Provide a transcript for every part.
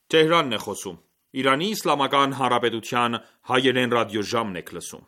Թեհրանն է խոսում։ Իրանի Իսլամական Հանրապետության հայերեն ռադիոժամն եք լսում։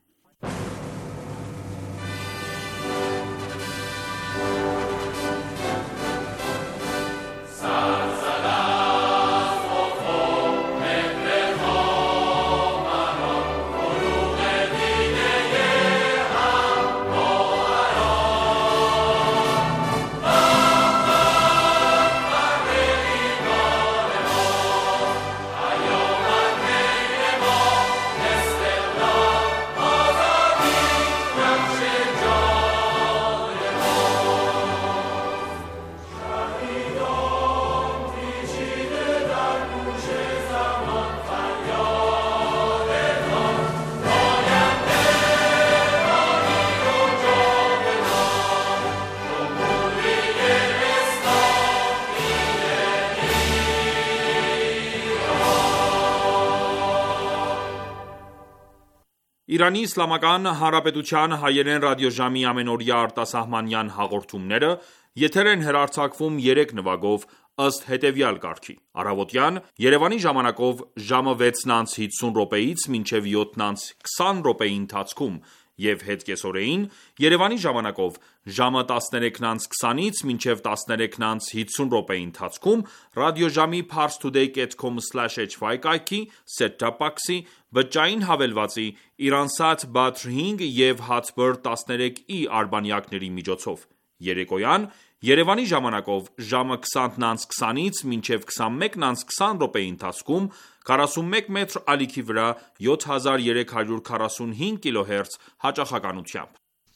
Իրանի Իսլամական Հանրապետության հայերեն ռադիոժամի ամենօրյա արտասահմանյան հաղորդումները եթեր են հեռարձակվում 3 նվագով ըստ հետևյալ կարգի. Առավոտյան Երևանի ժամանակով ժամը 6:50-ից մինչև 7:20 ընթացքում և հետկեսօրեին Երևանի ժամանակով ժամը 13:20-ից մինչև 13:50 ընթացքում ռադիոժամի parstoday.com/hy կայքի, set-top box-ի, բջջային հավելվածի, Iransat Badr 5 և Hotbird 13e արբանյակների միջոցով։ Երեկոյան Երևանի ժամանակով ժամը 20:20-ից մինչև 21:20 ընթացքում 41 մետր ալիքի վրա 7345 kHz հաճախականությամբ։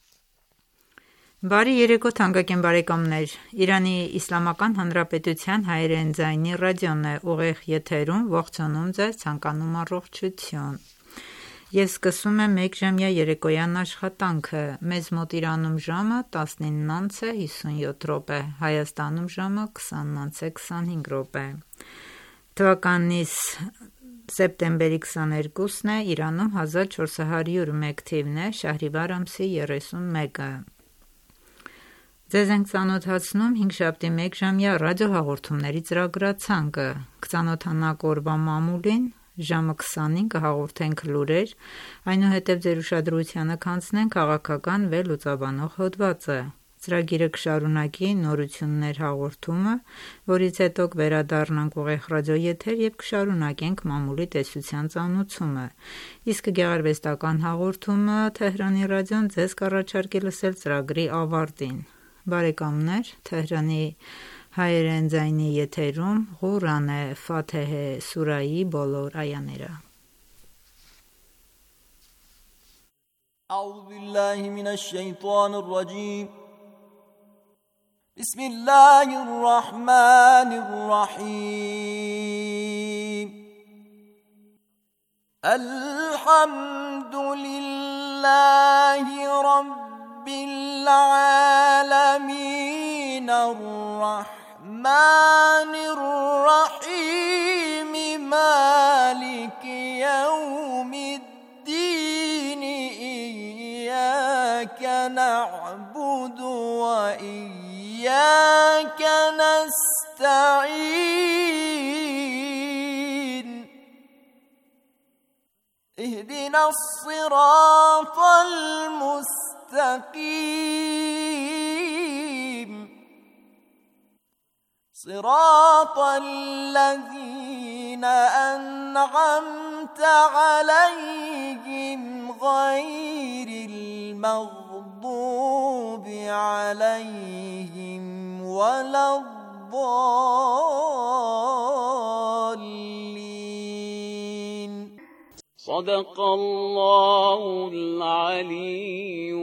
Բարի երեկո թանկագին բարեկամներ, Իրանի Իսլամական Հանրապետության հայերեն ձայնի ռադիոն է ուղիղ եթերում, ողջունում ձեզ, ցանկանում առողջություն։ Ես սկսում եմ մեկժամյա երեկոյան աշխատանքը, մեզ մոտ Իրանում ժամը 19:57, Հայաստանում ժամը 20:25։ Թվականիս սեպտեմբերի 22-ն է, Իրանում 1401 թիվն է, Շահրիվար ամսի 31-ը։ Ձեզ ենք ծանոթացնում հինգշաբթի մեկժամյա ռադիոհաղորդումների ծրագրացանկը, կծանոթանանք օրվա մամուլին, ժամը 20-ին կհաղորդենք լուրեր, այնուհետև ձեր ուշադրությանը կանցնենք քաղաքական վերլուծաբանող հոդվածը։ Ծրագիրը կշարունակի նորություններ հաղորդումը, որից հետո կվերադառնանք ուղիղ ռադիոեթեր և կշարունակենք մամուլի տեսության ծանուցումը։ Իսկ գեղարվեստական հաղորդումը Թեհրանի ռադիոն ձեզ կառաջարկի լսել ծրագրի ավարտին։ Բարեկամներ, Թեհրանի հայերեն ձայնի եթերում Ղուրան է, Ֆաթեհե սուրայի բոլոր այաները։ أعوذ بالله من الشيطان الرجيم بسم الله الرحمن الرحيم الحمد لله رب العالمين الرحمن الرحيم مالك يوم الدين إياك نعبد وإياك نستعين اهدنا الصراط المستقيم صراط الذين أنعمت عليهم غير المغضوب عليهم ولا الضالين صدق الله العلي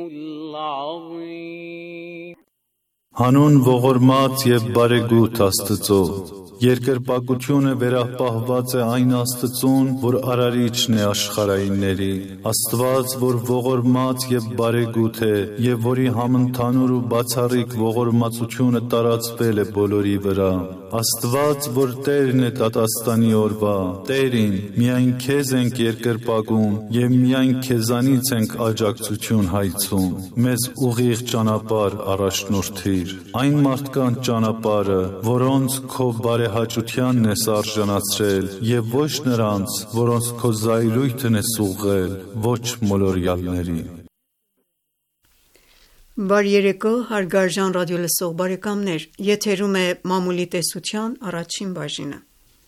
العظيم Հանուն ողորմած և բարեգութ Աստծո, երկրպագությունը վերապահված է այն Աստծուն, որ արարիչն է աշխարհայինների, Աստված, որ ողորմած և բարեգութ է, և որի համընդհանուր ու բացառիկ ողորմածությունը տարածվել է բոլորի վրա, Աստված, որ Տերն է դատաստանի օրվա, Տերին, միայն քեզ ենք երկրպագում և միայն քեզանից ենք աջակցություն հայցում, մեզ ուղիղ ճանապարհ առաջնորդիր, այն մարդկանց ճանապարհը, որոնց քո բարեհաճ բարեհաճությանն ես արժանացրել և ոչ նրանց, որոնց քո զայրույթն ես ուղղել, ոչ մոլորյալներին։ Բարի երեկո, հարգարժան ռադիոլսող բարեկամներ, եթերում է մամուլի տեսության առաջին բաժինը։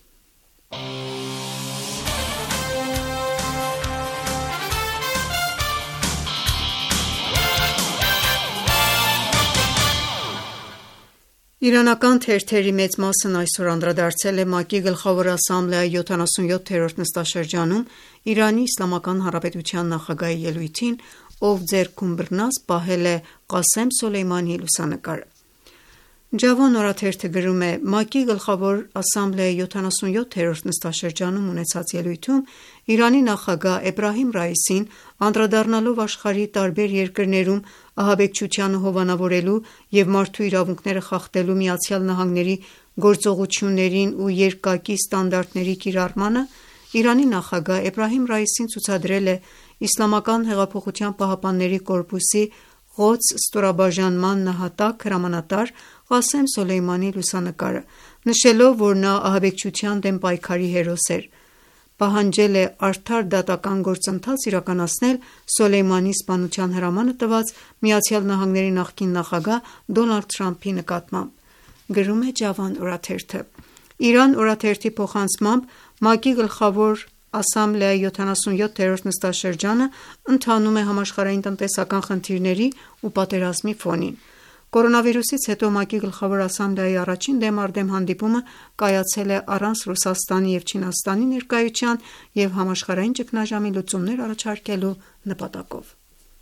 Իրանական թերթերի մեծ մասն այսօր անդրադարձել է ՄԱԿ-ի Գլխավոր ասամբլեայի 77-րդ նստաշրջանում Իրանի Իսլամական Հանրապետության նախագահի ելույթին, ով ձեռքում բռնած պահել է Qasem Soleimani լուսանկարը։ Ջավոն օրաթերթը գրում է. ՄԱԿ-ի Գլխավոր ասամբլեայի 77-րդ նստաշրջանում ունեցած ելույթում Իրանի նախագահ Էբրահիմ Ռայիսին, անդրադառնալով աշխարհի տարբեր երկրներում ահաբեկչությանը հովանավորելու և մարդու իրավունքները խախտելու ԱՄՆ-ի գործողություններին ու երկակի ստանդարտների կիրառմանը, Իրանի նախագահ Էբրահիմ Ռայիսին ցուցադրել է Իսլամական հեղափոխության պահապանների կորպուսի Ղոդս ստորաբաժանման նահատակ հրամանատար Qasem Soleimani լուսանկարը, նշելով, որ նա ահաբեկչության դեմ պայքարի հերոս էր, պահանջել է արդար դատական գործընթաց իրականացնել Սոլեյմանի սպանության հրամանը տված ԱՄՆ-ի նախկին նախագահ Դոնալդ Թրամփի նկատմամբ, գրում է Ջավան օրաթերթը։ Իրան օրաթերթի փոխանցմամբ ՄԱԿ-ի Գլխավոր ասամբլեայի 77-րդ նստաշրջանը ընթանում է համաշխարհային տնտեսական խնդիրների ու պատերազմի ֆոնին։ Կորոնավիրուսից հետո ՄԱԿ-ի Գլխավոր ասամբլեայի առաջին դեմարդեմ հանդիպումը կայացել է առանց Ռուսաստանի և Չինաստանի ներկայության և համաշխարհային ճգնաժամի լուծումներ առաջարկելու նպատակով։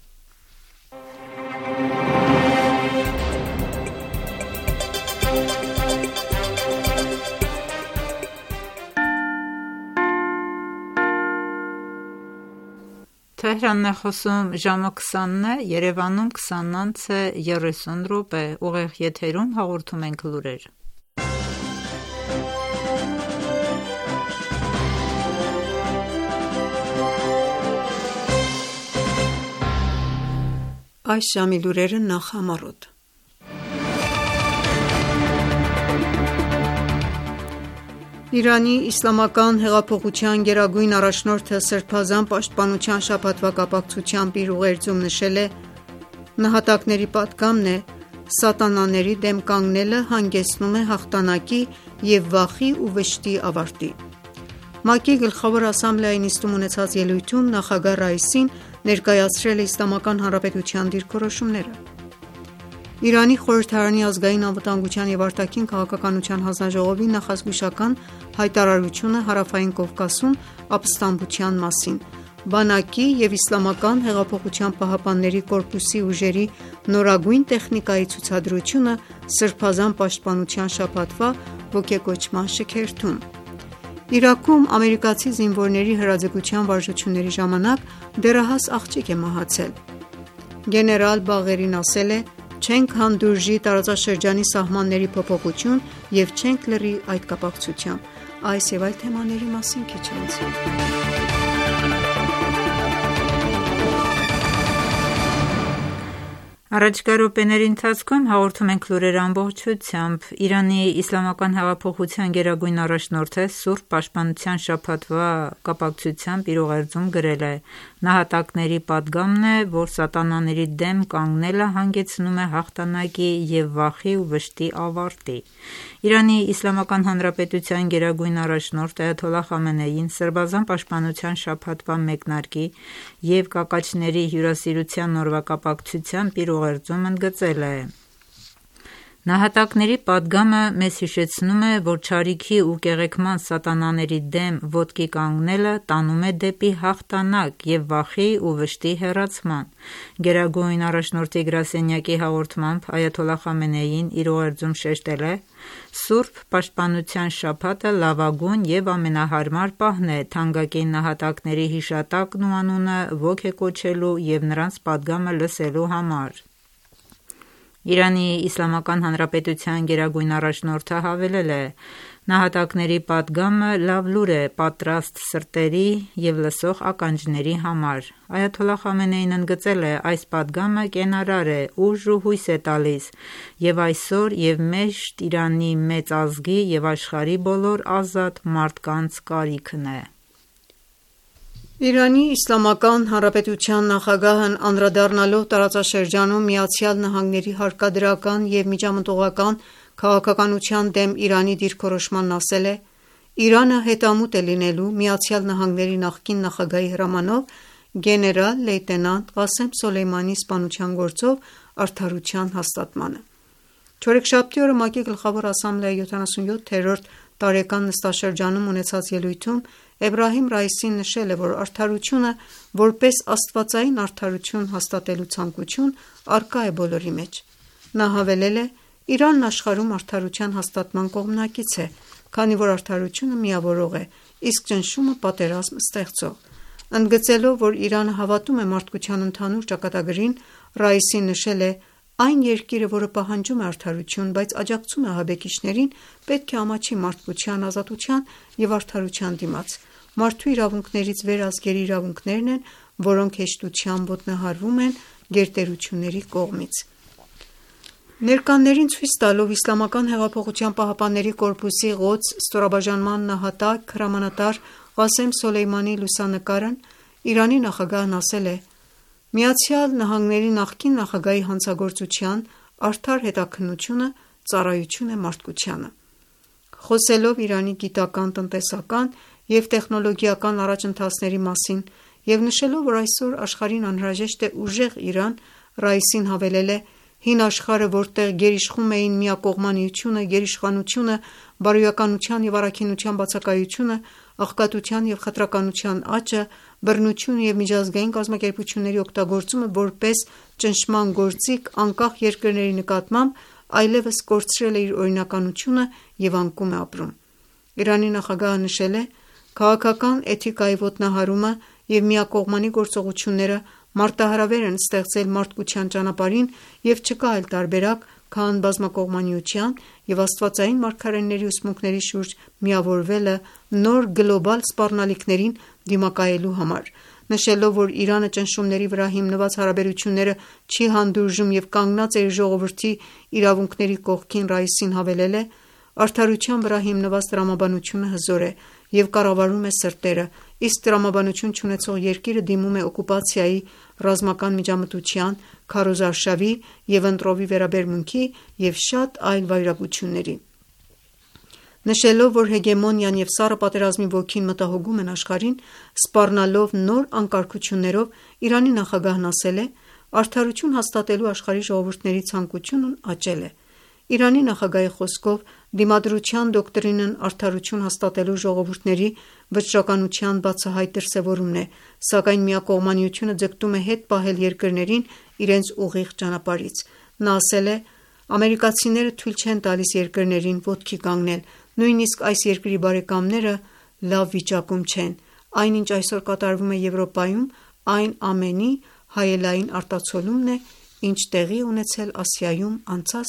Թեհրանն է խոսում ժամը 20-ն է, Երևանում 20:30 ուղիղ եթերում հաղորդում ենք լուրեր։ Այս ժամի լուրերը նախ համառոտ։ Իրանի Իսլամական հեղափոխության գերագույն առաջնորդը Սրբազան պաշտպանության շաբաթվա կապակցությամբ իր ուղերձում նշել է. «Նահատակների պատգամն է, սատանաների դեմ կանգնելը հանգեցնում է հաղթանակի և վախի ու վշտի ավարտի»։ ՄԱԿ-ի Գլխավոր ասամբլեայի նիստում ունեցած ելույթում նախագահ Ռայիսին ներկայացրել է Իսլամական Հանրապետության դիրքորոշումները։ Իրանի խորհրդարանի ազգային անվտանգության և արտաքին քաղաքականության հանձնաժողովի նախազգուշական հայտարարությունը Հարավային Կովկասում ապստամբության մասին, բանակի և Իսլամական հեղափոխության պահապանների կորպուսի ուժերի նորագույն տեխնիկայի ցուցադրությունը Սրբազան պաշտպանության շաբաթվա ոգեկոչման շքերթում։ Իրաքում ամերիկացի զինվորների հրաձգության վարժությունների ժամանակ դեռահաս աղջիկ է մահացել։ Գեներալ Բաղերին ասել է. «Չենք հանդուրժի տարածաշրջանի սահմանների փոփոխություն և չենք լռի այդ կապակցությամբ»։ Այս և այլ թեմաների մասին քիչ անց։ Առաջիկա րոպեների ընթացքում հաղորդում ենք լուրերը ամբողջությամբ։ Իրանի Իսլամական հեղափոխության գերագույն առաջնորդը Սուրբ Պաշտպանության շաբաթվա կապակցությամբ իր ուղերձում գրել է. «Նահատակների պատգամն է, որ սատանաների դեմ կանգնելը հանգեցնում է հաղթանակի և վախի ու վշտի ավարտի»։ Իրանի Իսլամական Հանրապետության գերագույն առաջնորդ Այաթոլլահ Խամենեին Սրբազան պաշտպանության շաբաթվա մեկնարկի և կակաչների հյուրասիրության օրվա կապակցությամբ իր ուղերձում ընդգծել է. «Նահատակների պատգամը մեզ հիշեցնում է, որ չարիքի ու կեղեքման սատանաների դեմ ոտքի կանգնելը տանում է դեպի հաղթանակ և վախի ու վշտի հեռացման»։ Գերագույն առաջնորդի գրասենյակի հաղորդմամբ Այաթոլլահ Խամենեին իր ուղերձում շեշտել է. «Սուրբ պաշտպանության շաբաթը լավագույն և ամենահարմար պահն է թանկագին նահատակների հիշատակն ու անունը ոգեկոչելու և նրանց պատգամը լսելու համար»։ Իրանի Իսլամական Հանրապետության գերագույն առաջնորդը հավելել է. Նահատակների պատգամը լավ լուր է պատրաստ սրտերի և լսող ականջների համար։ Այաթոլլահ Խամենեին ընդգծել է. այս պատգամը կենարար է, ուժ ու հույս է տալիս և այսօր և միշտ Իրանի մեծ ազգի և աշխարհի բոլոր ազատ մարդկանց կարիքն է։ Իրանի Իսլամական Հանրապետության նախագահն անդրադառնալով տարածաշրջանում ԱՄՆ-ի հարկադրական և միջամտողական քաղաքականության դեմ Իրանի դիրքորոշմանն ասել է. «Իրանը հետամուտ է լինելու ԱՄՆ-ի նախկին նախագահի հրամանով գեներալ լեյտենանտ Ղասեմ Սոլեյմանիի սպանության գործով արդարության հաստատմանը»։ Չորեքշաբթի օրը ՄԱԿ-ի Գլխավոր ասամբլեայի 77-րդ տարեկան նստաշրջանում ունեցած ելույթում Էբրահիմ Ռայիսին նշել է, որ արդարությունը որպես աստվածային արդարություն հաստատելու ցանկություն առկա է բոլորի մեջ։ Նա հավելել է. «Իրանն աշխարհում արդարության հաստատման կողմնակից է, քանի որ արդարությունը միավորող է, իսկ ճնշումը պատերազմ ստեղծող»։ Ընդգծելով, որ Իրանը հավատում է մարդկության ընդհանուր ճակատագրին, Ռայիսին նշել է. «Այն երկիրը, որը պահանջում է արդարություն, բայց աջակցում է ահաբեկիչներին, պետք է ամաչի մարդկության, ազատության և արդարության դիմաց։ Մարդու իրավունքներից վեր ազգերի իրավունքներն են, որոնք հեշտությամբ ոտնահարվում են գերտերությունների կողմից»։ Ներկաներին ցույց տալով ԻՀՊԿ-ի Ղոդս ստորաբաժանման նահատակ հրամանատար Ղասեմ Սոլեյմանիի լուսանկարն, Իրանի նախագահն ասել է. «ԱՄՆ-ի նախկին նախագահի հանցագործության արդար հետաքննությունը ծառայություն է մարդկությանը»։ Խոսելով Իրանի գիտական, տնտեսական և տեխնոլոգիական առաջընթացների մասին և նշելով, որ այսօր աշխարհին անհրաժեշտ է ուժեղ Իրան, Ռայիսին հավելել է. «Հին աշխարհը, որտեղ գերիշխում էին միակողմանիությունը, գերիշխանությունը, բարոյականության և առաքինության բացակայությունը, աղքատության և խտրականության աճը, բռնությունը և միջազգային կազմակերպությունների օգտագործումը որպես ճնշման գործիք անկախ երկրների նկատմամբ, այլևս կորցրել է իր օրինականությունը և անկում է ապրում»։ Իրանի նախագահը նշել է. «Քաղաքական էթիկայի ոտնահարումը և միակողմանի գործողությունները մարտահրավեր են ստեղծել մարդկության ճանապարհին և չկա այլ տարբերակ, քան բազմակողմանիության և աստվածային մարգարեների ուսմունքների շուրջ միավորվելը նոր գլոբալ սպառնալիքներին դիմակայելու համար»։ Նշելով, որ Իրանը ճնշումների վրա հիմնված հարաբերությունները չի հանդուրժում և կանգնած է իր ժողովրդի իրավունքների կողքին, Ռայիսին հավելել է. «Արդարության վրա հիմնված տրամաբանությունը հզոր է և կառավարում է սրտերը, իսկ տրամաբանություն չունեցող երկիրը դիմում է օկուպացիայի, ռազմական միջամտության, քարոզարշավի և ընտրովի վերաբերմունքի և շատ այլ վայրագությունների»։ Նշելով, որ հեգեմոնիան և սառը պատերազմի ոգին մտահոգում են աշխարհին, սպառնալով նոր անկարգություններով, Իրանի նախագահն ասել է. «Արդարություն հաստատելու աշխարհի ժողովուրդների ցանկությունն աճել է»։ Իրանի նախագահի խոսքով, Դիմադրության դոկտրինն արդարություն հաստատելու ժողովուրդների վճռականության բացահայտ դրսևորումն է, սակայն միակողմանիությունը ձգտում է հետ պահել երկրներին իրենց ուղիղ ճանապարհից։ Նա ասել է. «Ամերիկացիները թույլ չեն տալիս երկրներին ոտքի կանգնել, նույնիսկ այս երկրի բարեկամները լավ վիճակում չեն։ Այն, ինչ այսօր կատարվում է Եվրոպայում, այն ամենի հայելային արտացոլումն է, ինչ տեղի է ունեցել Ասիայում անցած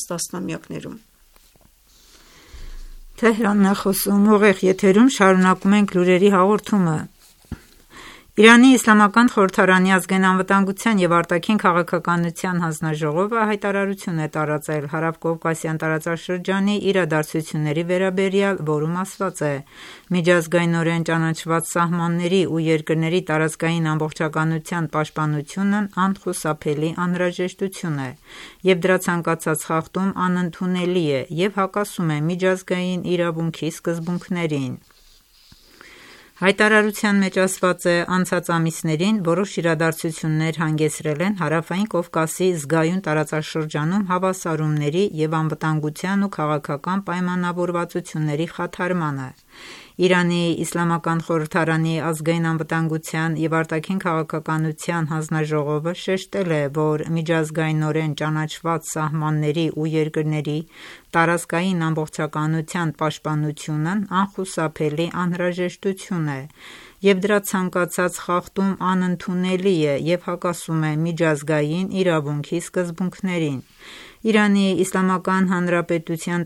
տասնամյակներում»։ Իրանի Իսլամական խորհրդարանի ազգային անվտանգության և արտաքին քաղաքականության հանձնաժողովը հայտարարություն է տարածել Հարավկովկասյան տարածաշրջանի իրադարձությունների վերաբերյալ, որում ասված է. «Միջազգայինորեն ճանաչված սահմանների ու երկրների տարածքային ամբողջականության պաշտպանությունն անխուսափելի անհրաժեշտություն է, և դրա ցանկացած խախտում անընդունելի է և հակասում է միջազգային իրավունքի սկզբունքներին»։ Հայտարարության մեջ ասված է. «Անցած ամիսներին որոշ իրադարձություններ հանգեցրել են Հարավային Կովկասի զգայուն տարածաշրջանում հավասարումների և անվտանգության ու քաղաքական պայմանավորվածությունների խաթարմանը։ Իրանի Իսլամական խորհրդարանի ազգային անվտանգության և արտաքին քաղաքականության հանձնաժողովը շեշտել է, որ միջազգայինորեն ճանաչված սահմանների ու երկրների տարածքային ամբողջականության պաշտպանությունն անխուսափելի անհրաժեշտություն է, և դրա ցանկացած խախտում անընդունելի է և հակասում է միջազգային իրավունքի սկզբունքներին։ Իրանի Իսլամական Հանրապետությունը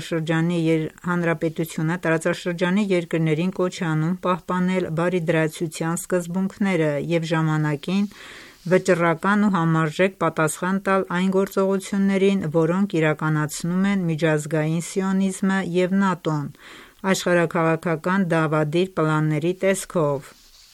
տարածաշրջանի երկրներին կոչ է անում պահպանել բարիդրացության սկզբունքները և ժամանակին վճռական ու համարժեք պատասխան տալ այն գործողություններին, որոնք իրականացնում են միջազգային սիոնիզմը և ՆԱՏՕ-ն աշխարհաքաղաքական դավադիր պլանների տեսքով։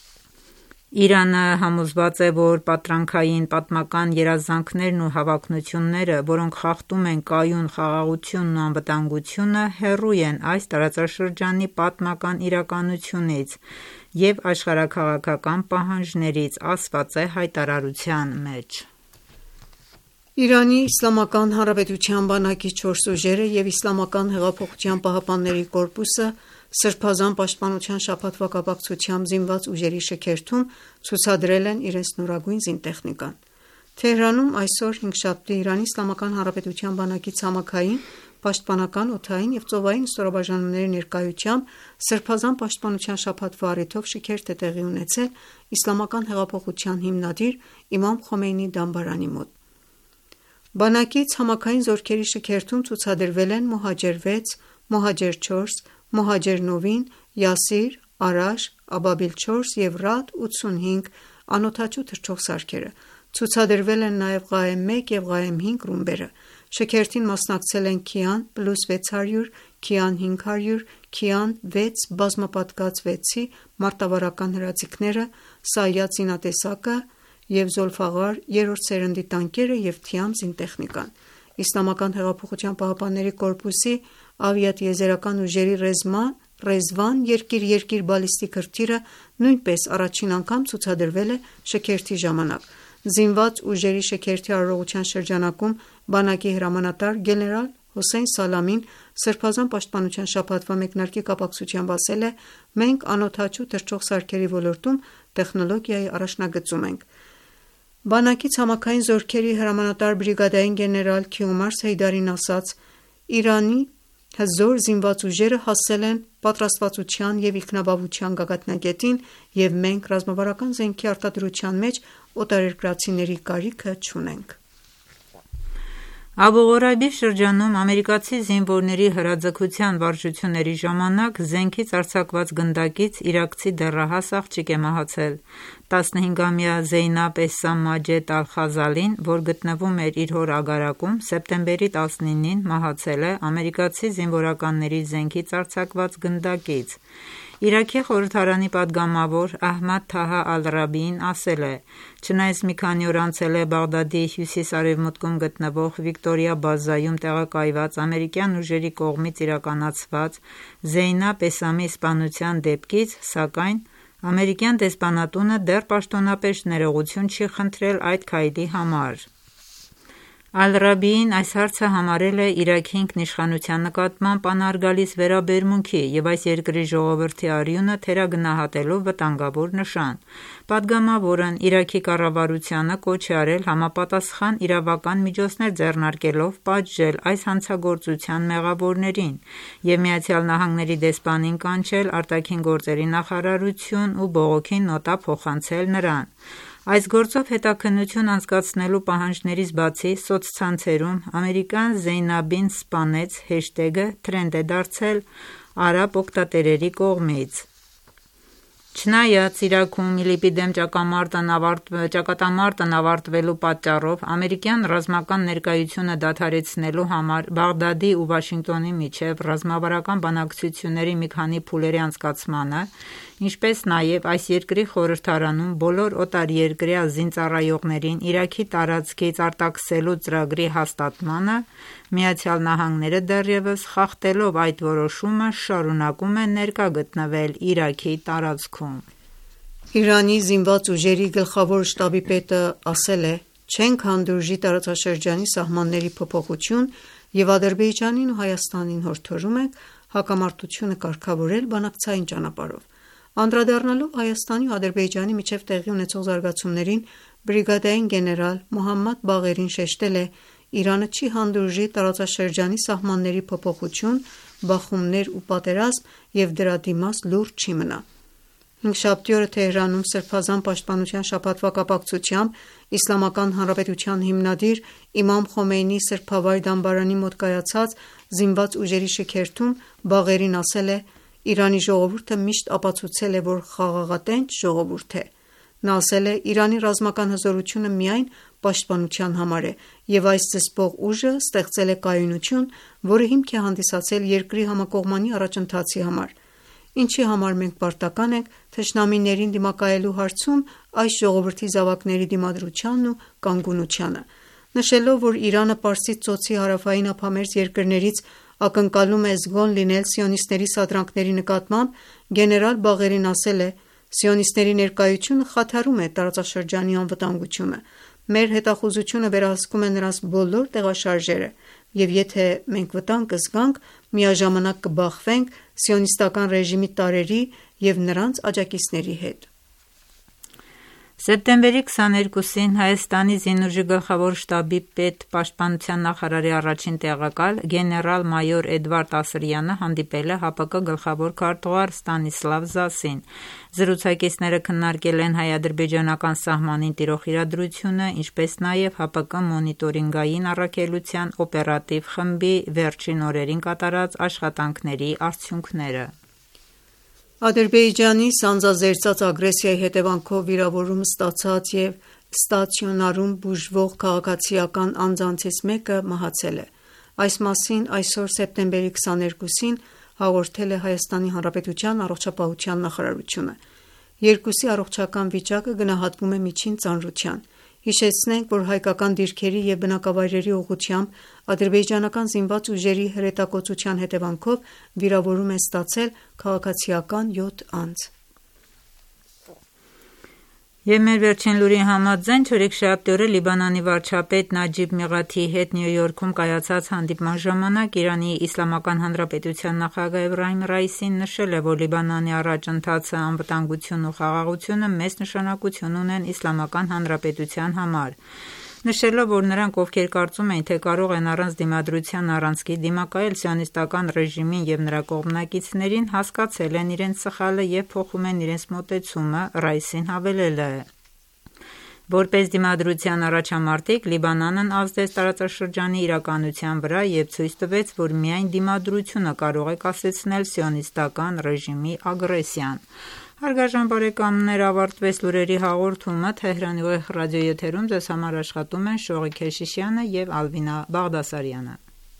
Իրանը համոզված է, որ պատրանքային պատմական երազանքներն ու հավակնությունները, որոնք խախտում են կայուն խաղաղությունն ու անվտանգությունը, հեռու են այս տարածաշրջանի պատմական իրականությունից և աշխարհաքաղաքական պահանջներից, ասված է հայտարարության մեջ։ Իրանի Իսլամական Հանրապետության բանակի 4 ուժերը և Իսլամական հեղափոխության պահապանների կորպուսը Սրբազան պաշտպանության շաբաթվա կապակցությամբ զինված ուժերի շքերթում ցուցադրել են իրենց նորագույն զինտեխնիկան։ Թեհրանում այսօր հինգշաբթի Իրանի Իսլամական Հանրապետության բանակի ցամաքային, պաշտպանական, օդային և ծովային ստորաբաժանումների ներկայությամբ Սրբազան պաշտպանության շաբաթվա առիթով շքերթ է տեղի ունեցել Իսլամական հեղափոխության հիմնադիր Իմամ Խոմեյնիի դամբարանի մոտ։ Բանակի ցամաքային զորքերի շքերթում ցուցադրվել են Մոհաջեր 6, Մոհաջեր 4, Մոհաջեր Նովին, Յասիր, Արաշ, Աբաբիլ 4 և Ռադ 85 անօդաչու թռչող սարքերը։ Ցուցադրվել են նաև Ղաեմ 1 և Ղաեմ 5 ռումբերը։ Շքերթին մասնակցել են Քիան +600, Քիան 500, Քիան 6 բազմապատկած 6-ի մարտավարական հրաձիգները, Սայադ զինատեսակը և Զոլֆաղար 3-րդ սերնդի տանկերը և Թիամ զինտեխնիկան։ Իսլամական հեղափոխության պահապանների կորպուսի ավիատիեզերական ուժերի Ռեզվան երկիր-երկիր բալիստիկ հրթիռը նույնպես առաջին անգամ ցուցադրվել է շքերթի ժամանակ։ Զինված ուժերի շքերթի արարողության շրջանակում բանակի հրամանատար գեներալ Հոսեյն Սալամին Սրբազան պաշտպանության շաբաթվա մեկնարկի կապակցությամբ ասել է. «Մենք անօդաչու թռչող սարքերի ոլորտում տեխնոլոգիայի առաջնագծում ենք»։ Բանակի ցամաքային զորքերի հրամանատար բրիգադային գեներալ Քիոմարս Հեյդարին ասաց. «Իրանի հզոր զինված ուժերը հասել են պատրաստվածության և ինքնաբավության գագաթնակետին և մենք ռազմավարական զենքի արտադրության մեջ օտարերկրացիների կարիքը չունենք»։ Աբու Ղորայբի շրջանում ամերիկացի զինվորների հրաձգության վարժությունների ժամանակ զենքից արձակված գնդակից իրաքցի դեռահաս աղջիկ է մահացել։ 15-ամյա Զեյնաբ Էսսամ Մաջեդ Ալ-Խազալին, որ գտնվում էր իր հոր ագարակում, սեպտեմբերի 19-ին մահացել է ամերիկացի զինվորականների զենքից արձակված գնդակից։ Իրաքի խորհրդարանի պատգամավոր Ահմադ Թահա Ալ-Ռաբիին ասել է. «Չնայած մի քանի օր անցել է Բաղդադի հյուսիս-արևմուտքում գտնվող Վիկտորիա բազայում տեղակայված ամերիկյան ուժերի կողմից իրականացված Զեյնաբ Էսամի սպանության դեպքից, սակայն ամերիկյան դեսպանատունը դեռ պաշտոնապես ներողություն չի խնդրել այդ քայլի համար»։ Ալ-Ռաբիին այս հարցը համարել է Իրաքի ինքնիշխանության նկատմամբ անհարգալից վերաբերմունքի և այս երկրի ժողովրդի արյունը թերագնահատելու վտանգավոր նշան։ Պատգամավորն Իրաքի կառավարությանը կոչ է արել համապատասխան իրավական միջոցներ ձեռնարկելով պատժել այս հանցագործության մեղավորներին և ԱՄՆ դեսպանին կանչել ԱԳ նախարարություն ու բողոքի նոտա փոխանցել նրան։ Այս գործով հետաքննություն անցկացնելու պահանջներից բացի, սոցցանցերում «Ամերիկան Զեյնաբին սպանեց» հեշթեգը թրենդ է դարձել արաբ օգտատերերի կողմից։ Չնայած Իրաքում ԻԼԻՊ-ի դեմ ճակատամարտն ավարտվելու պատճառով ամերիկյան ռազմական ներկայությունը դադարեցնելու համար Բաղդադի ու Վաշինգտոնի միջև ռազմավարական բանակցությունների մի քանի փուլերի անցկացմանը, ինչպես նաև այս երկրի խորհրդարանում բոլոր օտարերկրյա զինծառայողներին Իրաքի տարածքից արտաքսելու ծրագրի հաստատմանը, ԱՄՆ-ն դեռևս խախտելով այդ որոշումը շարունակում է ներկա գտնվել Իրաքի տարածքում։ Իրանի զինված ուժերի գլխավոր շտաբի պետը ասել է. «Չենք հանդուրժի տարածաշրջանի սահմանների փոփոխություն և Ադրբեջանին ու Հայաստանին հորդորում ենք հակամարտությունը կարգավորել բանակցային ճանապարհով»։ Անդրադառնալով Հայաստանի ու Ադրբեջանի միջև տեղի ունեցող զարգացումներին, բրիգադային գեներալ Մոհամմադ Բաղերին շեշտել է. Իրանը չի հանդուրժի տարածաշրջանի սահմանների փոփոխություն, բախումներ ու պատերազմ և դրա դիմաց լուռ չի մնա։ Հինգշաբթի օրը Թեհրանում Սրբազան պաշտպանության շաբաթվա կապակցությամբ Իսլամական Հանրապետության հիմնադիր Իմամ Խոմեյնիի սրբավայր դամբարանի մոտ կայացած զինված ուժերի շքերթում Բաղերին ասել է. «Իրանի ժողովուրդը միշտ ապացուցել է, որ խաղաղատենչ ժողովուրդ է»։ Նա ասել է. «Իրանի ռազմական հզորությունը միայն պաշտպանության համար է, և այս զսպող ուժը ստեղծել է կայունություն, որը հիմք է հանդիսացել երկրի համակողմանի առաջընթացի համար, ինչի համար մենք պարտական ենք թշնամիներին դիմակայելու հարցում այս ժողովրդի զավակների դիմադրությանն ու կանգունությանը»։ Նշելով, որ Իրանը Պարսից ծոցի հարավային ափամերձ երկրներից ակնկալում է զգոն լինել սիոնիստների սադրանքների նկատմամբ, գեներալ Բաղերին ասել է. «Սիոնիստների ներկայությունը խաթարում է տարածաշրջանի անվտանգությունը։ Մեր հետախուզությունը վերահսկում է նրանց բոլոր տեղաշարժերը, և եթե մենք վտանգ կզգանք, միաժամանակ կբախվենք սիոնիստական ռեժիմի տարրերի և նրանց աջակիցների հետ»։ Սեպտեմբերի 22-ին Հայաստանի զինուժի գլխավոր շտաբի պետ, պաշտպանության նախարարի առաջին տեղակալ գեներալ-մայոր Էդվարդ Ասրյանը հանդիպել է ՀԱՊԿ գլխավոր քարտուղար Ստանիսլավ Զասին։ Զրուցակիցները քննարկել են հայ-ադրբեջանական սահմանին տիրող իրադրությունը, ինչպես նաև ՀԱՊԿ մոնիտորինգային առաքելության օպերատիվ խմբի վերջին օրերին կատարած աշխատանքների արդյունքները։ Ադրբեջանի սանձազերծած ագրեսիայի հետևանքով վիրավորում ստացած և ստացիոնարում բուժվող քաղաքացիական անձանցից մեկը մահացել է։ Այս մասին այսօր սեպտեմբերի 22-ին հաղորդել է Հայաստանի Հանրապետության առողջապահության նախարարությունը։ Երկուսի առողջական վիճակը գնահատվում է միջին ծանրության։ Հիշեցնենք, որ հայկական դիրքերի և բնակավայրերի ուղղությամբ ադրբեջանական զինված ուժերի հրետակոծության հետևանքով վիրավորում են ստացել քաղաքացիական 7 անձ։ Եվ մեր վերջին լուրի համաձայն չորեքշաբթի օրը Լիբանանի վարչապետ Նաջիբ Միղաթիի հետ Նյու Յորքում կայացած հանդիպման ժամանակ Իրանի Իսլամական Հանրապետության նախագահ Էբրահիմ Ռայիսին նշել է, որ Լիբանանի առաջընթացը, անվտանգությունն ու խաղաղությունը մեծ նշանակություն ունեն Իսլամական Հանրապետության համար։ Նշելով, որ նրանք, ովքեր կարծում էին, թե կարող են առանց դիմադրության առանցքի դիմակայել սիոնիստական ռեժիմին և նրա կողմնակիցներին, հասկացել են իրենց սխալը և փոխում են իրենց մոտեցումը, Ռայիսին հավելել է. «Որպես դիմադրության առաջամարտիկ, Լիբանանն ազդեց տարածաշրջանի իրականության վրա և ցույց տվեց, որ միայն դիմադրությունը կարող է կասեցնել սիոնիստական ռեժիմի ագրեսիան»։ Հարգարժան բարեկամներ, ավարտվեց լուրերի հաղորդումը։ Թեհրանի ուղիղ ռադիոեթերում ձեզ համար աշխատում են Շողիկ Քեշիշյանը և Ալվինա Բաղդասարյանը։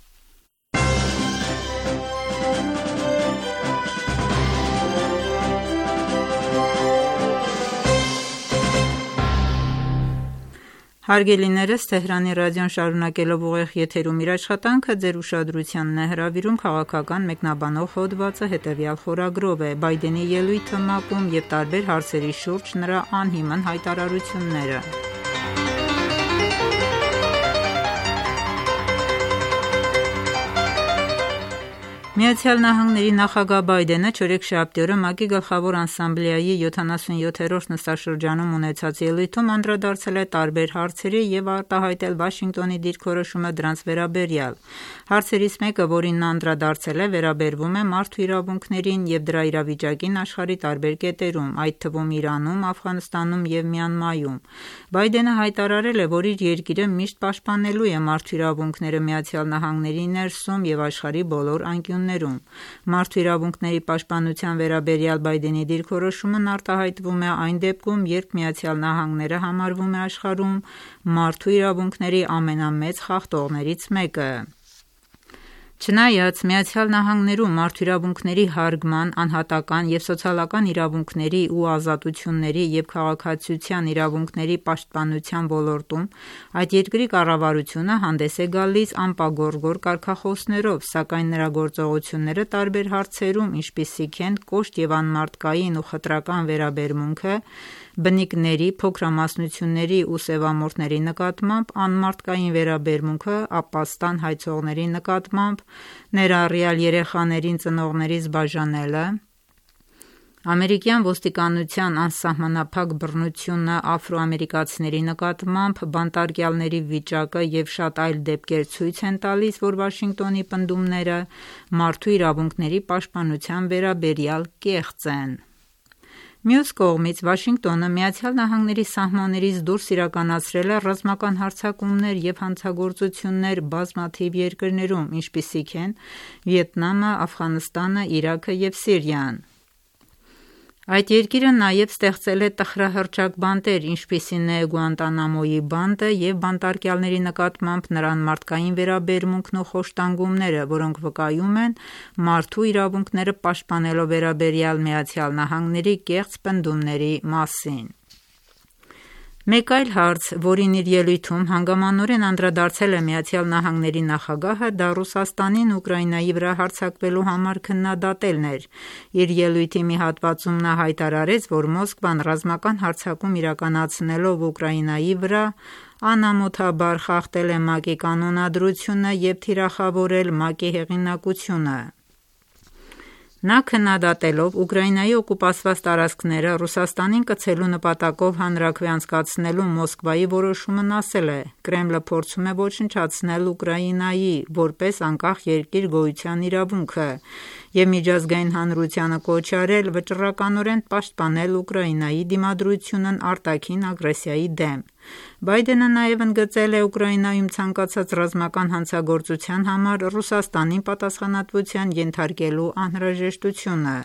Հարգելիներս, Թեհրանի ռադիոն շարունակելով ուղիղ եթերում իր աշխատանքը, ձեր ուշադրությանն է հրավիրում քաղաքական մեկնաբանող հոդվածը հետևյալ խորագրով է. Բայդենի ելույթը ՄԱԿ-ում և տարբեր հարցերի շուրջ նրա անհիմն հայտարարությունները։ ԱՄՆ նախագահ Բայդենը չորեքշաբթի օրը ՄԱԿ-ի գլխավոր ասամբլեայի 77-րդ նստաշրջանում ունեցած ելույթում անդրադարձել է տարբեր հարցերի և արտահայտել Վաշինգտոնի դիրքորոշումը դրանց վերաբերյալ։ Հարցերից մեկը, որին նա անդրադարձել է, վերաբերվում է մարդու իրավունքներին և դրա իրավիճակին աշխարհի տարբեր կետերում, այդ թվում Իրանում, Աֆղանստանում և Մյանմարում։ Բայդենը հայտարարել է, որ իր երկիրը միշտ պաշտպանելու է մարդու իրավունքները ԱՄՆ-ի ներսում և աշխարհի բոլոր անկյուններում։ Մարդու իրավունքների պաշտպանության վերաբերյալ Բայդենի դիրքորոշումն արտահայտվում է այն դեպքում, երբ ԱՄՆ-ը համարվում է աշխարհում մարդու իրավունքների ամենամեծ խախտողներից մեկը։ Չնայած ԱՄՆ-ում մարդու իրավունքների հարգման, անհատական և սոցիալական իրավունքների ու ազատությունների և քաղաքացիության իրավունքների պաշտպանության ոլորտում այդ երկրի կառավարությունը հանդես է գալիս անպագորգոր կարգախոսներով, սակայն նրա գործողությունները տարբեր հարցերում, ինչպիսիք են կոշտ և անմարդկային ու խտրական վերաբերմունքը բնիկների, փոքրամասնությունների ու սևամորթների նկատմամբ, անմարդկային վերաբերմունքը ապաստան հայցողների նկատմամբ, ներառյալ երեխաներին ծնողներից բաժանելը, Ամերիկյան ոստիկանության անսահմանափակ բռնությունը աֆրոամերիկացիների նկատմամբ, բանտարկյալների վիճակը և շատ այլ դեպքեր ցույց են տալիս, որ Վաշինգտոնի պնդումները մարդու իրավունքների պաշտպանության վերաբերյալ կեղծ են։ Մյուս կողմից, Վաշինգտոնը ԱՄՆ սահմաններից դուրս իրականացրել է ռազմական հարձակումներ և հանցագործություններ բազմաթիվ երկրներում, ինչպիսիք են Վիետնամը, Աֆղանստանը, Իրաքը և Սիրիան։ Այդ երկիրը նաև ստեղծել է տխրահռչակ բանտեր, ինչպիսին է Գուանտանամոյի բանտը և բանտարկյալների նկատմամբ նրան մարդկային վերաբերմունքն ու խոշտանգումները, որոնք վկայում են մարդու իրավունքները պաշտպանելու վերաբերյալ ԱՄՆ-ի կեղծ պնդումների մասին։ Մեկ այլ հարց, որին իր ելույթում հանգամանորեն անդրադարձել է ԱՄՆ նախագահը, դա Ռուսաստանին Ուկրաինայի վրա հարձակվելու համար քննադատելն էր։ Իր ելույթի մի հատվածում նա հայտարարեց, որ Մոսկվան ռազմական հարձակում իրականացնելով Ուկրաինայի վրա անամոթաբար խախտել է ՄԱԿ-ի կանոնադրությունը և թիրախավորել ՄԱԿ-ի հեղինակությունը։ Նա քննադատելով Ուկրաինայի օկուպացված տարածքները Ռուսաստանին կցելու նպատակով հանրաքվե անցկացնելու Մոսկվայի որոշումն ասել է. «Կրեմլը փորձում է ոչնչացնել Ուկրաինայի որպես անկախ երկիր գոյության իրավունքը և միջազգային հանրությանը կոչ արել վճռականորեն պաշտպանել Ուկրաինայի դիմադրությունն արտաքին ագրեսիայի դեմ»։ Բայդենը նաև ընդգծել է Ուկրաինայում ցանկացած ռազմական հանցագործության համար Ռուսաստանին պատասխանատվության ենթարկելու անհրաժեշտությունը։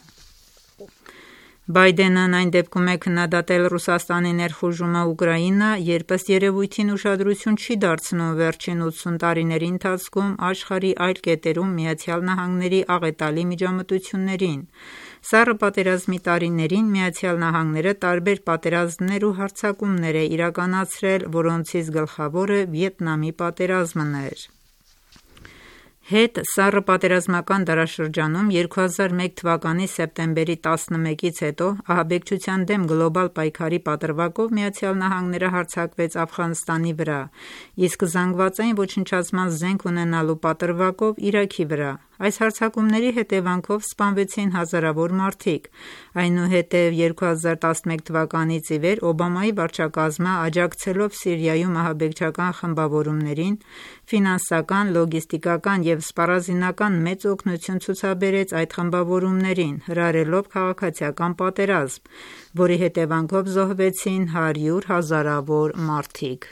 Բայդենն այն դեպքում է քննադատել Ռուսաստանի ներխուժումը Ուկրաինա, երբ ըստ երևույթին ուշադրություն չի դարձնում վերջին 80 տարիների ընթացքում աշխարհի այլ կետերում ԱՄՆ աղետալի միջամտություններին։ Սառը պատերազմի տարիներին ԱՄՆ-ը տարբեր պատերազմներ ու հարձակումներ է իրականացրել, որոնցից գլխավորը Վիետնամի պատերազմն էր։ Հետսառը պատերազմական դարաշրջանում 2001 թվականի սեպտեմբերի 11-ից հետո ահաբեկչության դեմ գլոբալ պայքարի պատրվակով ԱՄՆ-ը հարձակվեց Աֆղանստանի վրա, իսկ զանգվածային ոչնչացման զենք ունենալու պատրվակով Իրաքի վրա։ Այս հարձակումների հետևանքով սպանվեցին հազարավոր մարդիկ։ Այնուհետև 2011 թվականից ի վեր Օբամայի վարչակազմը աջակցելով Սիրիայում ահաբեկչական խմբավորումներին, ֆինանսական, լոգիստիկական և սպառազինական մեծ օգնություն ցուցաբերեց այդ խմբավորումներին, հրահրելով քաղաքացիական պատերազմ, որի հետևանքով զոհվեցին 100 հազարավոր մարդիկ։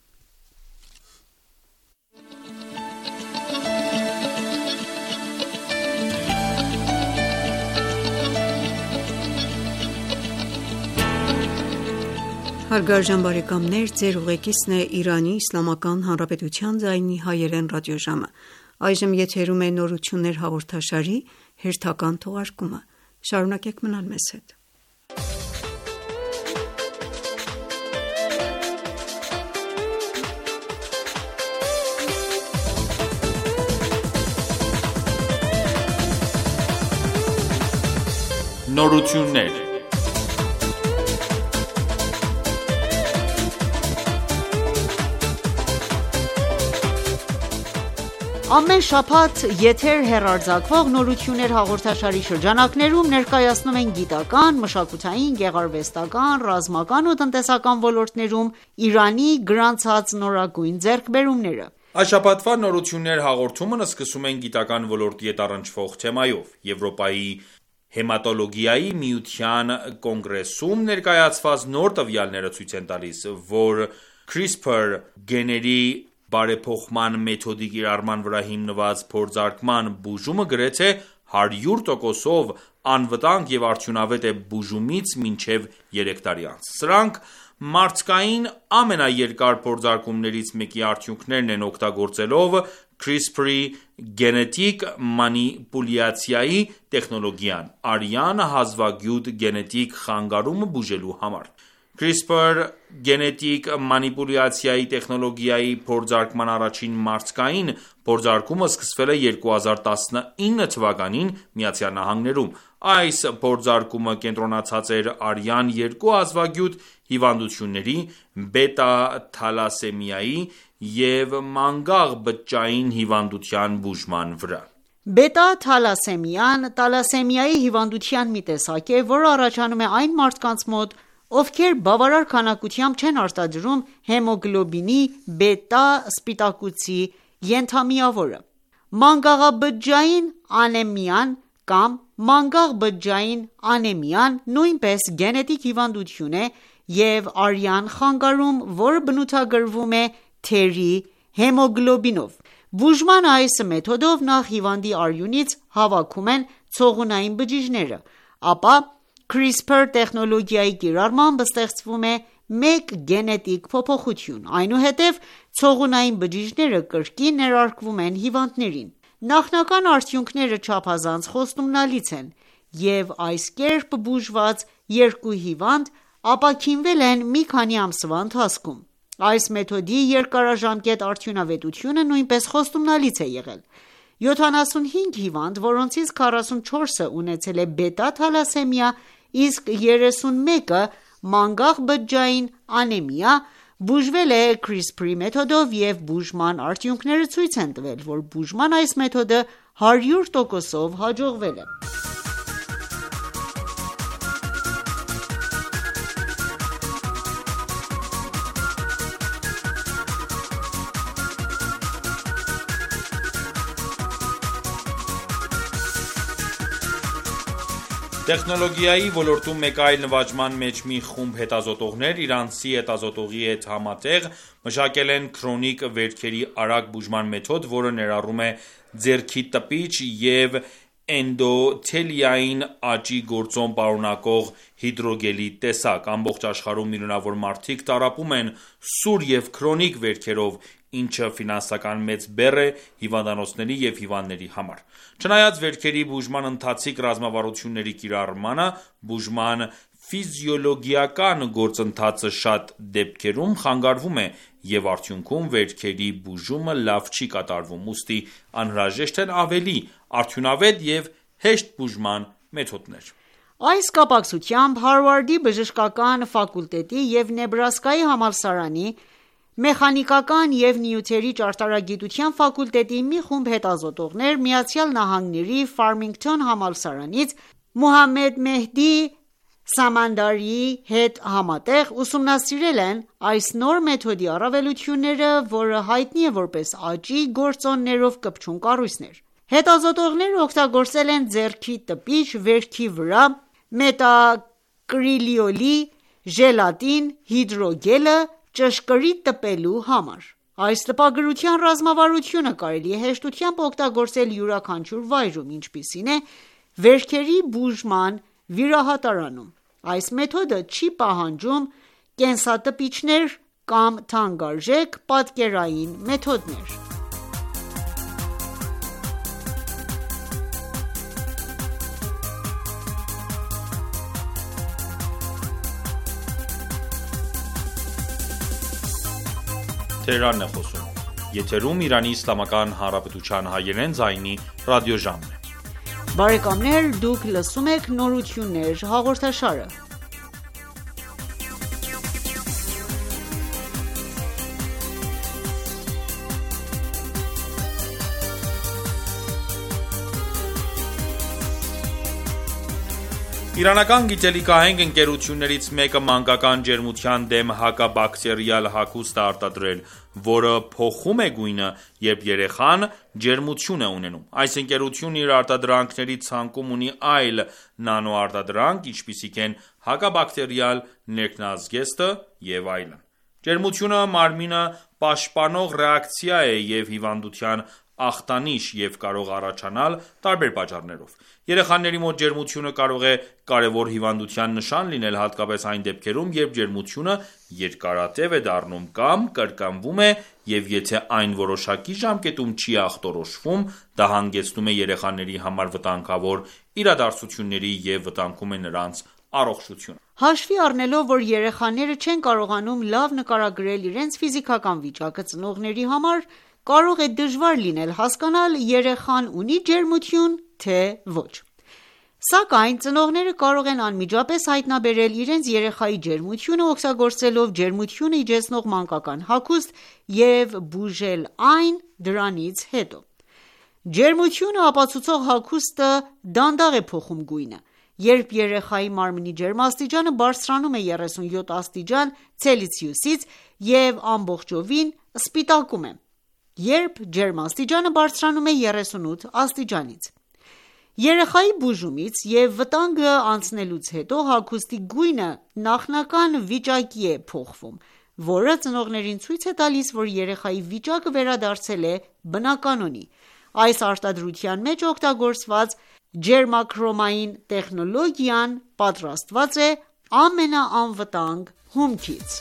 Հարգարժան բարեկամներ, ձեր ուղեկիցն է Իրանի Իսլամական Հանրապետության ձայնի հայերեն ռադիոժամը։ Այժմ եթերում է նորություններ հաղորդաշարի հերթական թողարկումը։ Շարունակեք մնալ մեզ հետ։ Նորություններ։ Ամեն շաբաթ եթեր հեռարձակվող «Նորություններ» հաղորդաշարի շրջանակներում ներկայացնում ենք գիտական, մշակութային, գեղարվեստական, ռազմական ու տնտեսական ոլորտներում Իրանի գրանցած նորագույն ձեռքբերումները։ Այս շաբաթվա «Նորություններ» հաղորդումն սկսում ենք գիտական ոլորտի հետ առնչվող թեմայով։ Եվրոպայի հեմատոլոգիայի միության կոնգրեսում ներկայացված նոր տվյալները ցույց են տալիս, որ CRISPR գեների բարեփոխման մեթոդի կիրառման վրա հիմնված փորձարկման բուժումը գրեթե 100%-ով անվտանգ և արդյունավետ է բուժումից մինչև 3 տարի անց։ Սրանք մարդկային ամենաերկար փորձարկումներից մեկի արդյունքներն են օգտագործելով CRISPR-ի գենետիկ մանիպուլյացիայի տեխնոլոգիան՝ արյան հազվագյուտ գենետիկ խանգարումը բուժելու համար։ CRISPR գենետիկ մանիպուլյացիայի տեխնոլոգիայի փորձարկման առաջին մարդկային փորձարկումը սկսվել է 2019 թվականին ԱՄՆ-ում։ Այս փորձարկումը կենտրոնացած էր արյան երկու հազվագյուտ հիվանդությունների՝ բետա թալասեմիայի և մանգաղ բջջային հիվանդության բուժման վրա։ Բետա թալասեմիան թալասեմիայի հիվանդության մի տեսակ է, որը առաջանում է այն մարդկանց մոտ, ովքեր բավարար քանակությամբ չեն արտադրում հեմոգլոբինի բետա սպիտակուցի ենթամիավորը։ Մանգաղաբջջային անեմիան կամ մանգաղբջջային անեմիան նույնպես գենետիկ հիվանդություն է և արյան խանգարում, որը բնութագրվում է թերի հեմոգլոբինով։ Բուժման այս մեթոդով նախ հիվանդի արյունից հավաքում են ցողունային բջիջները, ապա CRISPR տեխնոլոգիայի կիրառմամբ ստեղծվում է մեկ գենետիկ փոփոխություն, այնուհետև ցողունային բջիջները կրկին ներարկվում են հիվանդներին։ Նախնական արդյունքները չափազանց խոստումնալից են, և այս կերպ բուժված երկու հիվանդ ապաքինվել են մի քանի ամսվա ընթացքում։ Այս մեթոդի երկարաժամկետ արդյունավետությունը նույնպես խոստումնալից է եղել։ 75 հիվանդ, որոնցից 44-ը ունեցել է բետա թալասեմիա, իսկ 31-ը մանգաղբջջային անեմիա, բուժվել է CRISPR-ի մեթոդով և բուժման արդյունքները ցույց են տվել, որ բուժման այս մեթոդը 100%-ով հաջողվել է։ Տեխնոլոգիայի ոլորտում մեկ այլ նվաճման մեջ մի խումբ հետազոտողներ իրանցի հետազոտողի հետ համատեղ մշակել են քրոնիկ վերքերի արագ բուժման մեթոդ, որը ներառում է ձեռքի տպիչ և էնդոթելիային աճի գործոն պարունակող հիդրոգելի տեսակ։ Ամբողջ աշխարհում միլիոնավոր մարդիկ տառապում են սուր և քրոնիկ վերքերով, ինչը ֆինանսական մեծ բեռ է հիվանդանոցների և հիվանդների համար։ Չնայած վերքերի բուժման ընթացիկ ռազմավարությունների կիրառմանը, բուժման ֆիզիոլոգիական գործընթացը շատ դեպքերում խանգարվում է, և արդյունքում վերքերի բուժումը լավ չի կատարվում, ուստի անհրաժեշտ են ավելի արդյունավետ և հեշտ բուժման մեթոդներ։ Այս կապակցությամբ Հարվարդի բժշկական ֆակուլտետի և Նեբրասկայի համալսարանի մեխանիկական և նյութերի ճարտարագիտության ֆակուլտետի մի խումբ հետազոտողներ ԱՄՆ-ի Ֆարմինգթոն համալսարանից Մոհամմեդ Մեհդի Սամանդարիի հետ համատեղ ուսումնասիրել են այս նոր մեթոդի առավելությունները, որը հայտնի է որպես աճի գործոններով կպչուն կառույցներ։ Հետազոտողները օգտագործել են ձեռքի տպիչ վերքի վրա մետակրիլիոլի ժելատին հիդրոգելը ճշգրիտ տպելու համար։ Այս տպագրության ռազմավարությունը կարելի է հեշտությամբ օգտագործել յուրաքանչյուր վայրում, ինչպիսին է վերքերի բուժման վիրահատարանում։ Այս մեթոդը չի պահանջում կենսատպիչներ կամ թանկարժեք պատկերային մեթոդներ։ Իրանական գիտելիքահենք ընկերություններից մեկը մանկական ջերմության դեմ հակաբակտերիալ հագուստ է արտադրել, որը փոխում է գույնը, երբ երեխան ջերմություն է ունենում։ Այս ընկերությունն իր արտադրանքների ցանկում ունի այլ նանոարտադրանք, ինչպիսիք են հակաբակտերիալ ներքնազգեստը և այլն։ Ջերմությունը մարմինը պաշտպանող ռեակցիա է և հիվանդության ախտանիշ և կարող առաջանալ տարբեր պատճառներով։ Երեխաների մոտ ջերմությունը կարող է կարևոր հիվանդության նշան լինել, հատկապես այն դեպքերում, երբ ջերմությունը երկարատև է դառնում կամ կրկնվում է, և եթե այն որոշակի ժամկետում չի ախտորոշվում, դա հանգեցնում է երեխաների համար վտանգավոր իրադարձությունների և վտանգում է նրանց առողջությունը։ Հաշվի առնելով, որ երեխաները չեն կարողանում լավ նկարագրել իրենց ֆիզիկական վիճակը ծնողների համար, կարող է դժվար լինել հասկանալ երեխան ունի ջերմություն, թե ոչ։ Սակայն ծնողները կարող են անմիջապես հայտնաբերել իրենց երեխայի ջերմությունը, օգտագործելով ջերմությունը իջեցնող մանկական հագուստ և բուժել այն դրանից հետո։ Ջերմությունը ապացուցող հագուստը դանդաղ է փոխում գույնը: Երբ երեխայի մարմնի ջերմաստիճանը բարձրանում է 37 աստիճան Ցելսիուսից և ամբողջովին սպիտակում է, երբ ջերմաստիճանը բարձրանում է 38 աստիճանից: Երեխայի բուժումից և վտանգը անցնելուց հետո հագուստի գույնը նախնական վիճակի է փոխվում, որը ծնողներին ցույց է տալիս, որ երեխայի վիճակը վերադարձել է բնականոնի: Այս արտադրության մեջ օգտագործված ջերմաքրոմային տեխնոլոգիան պատրաստված է ամենաանվտանգ հումքից: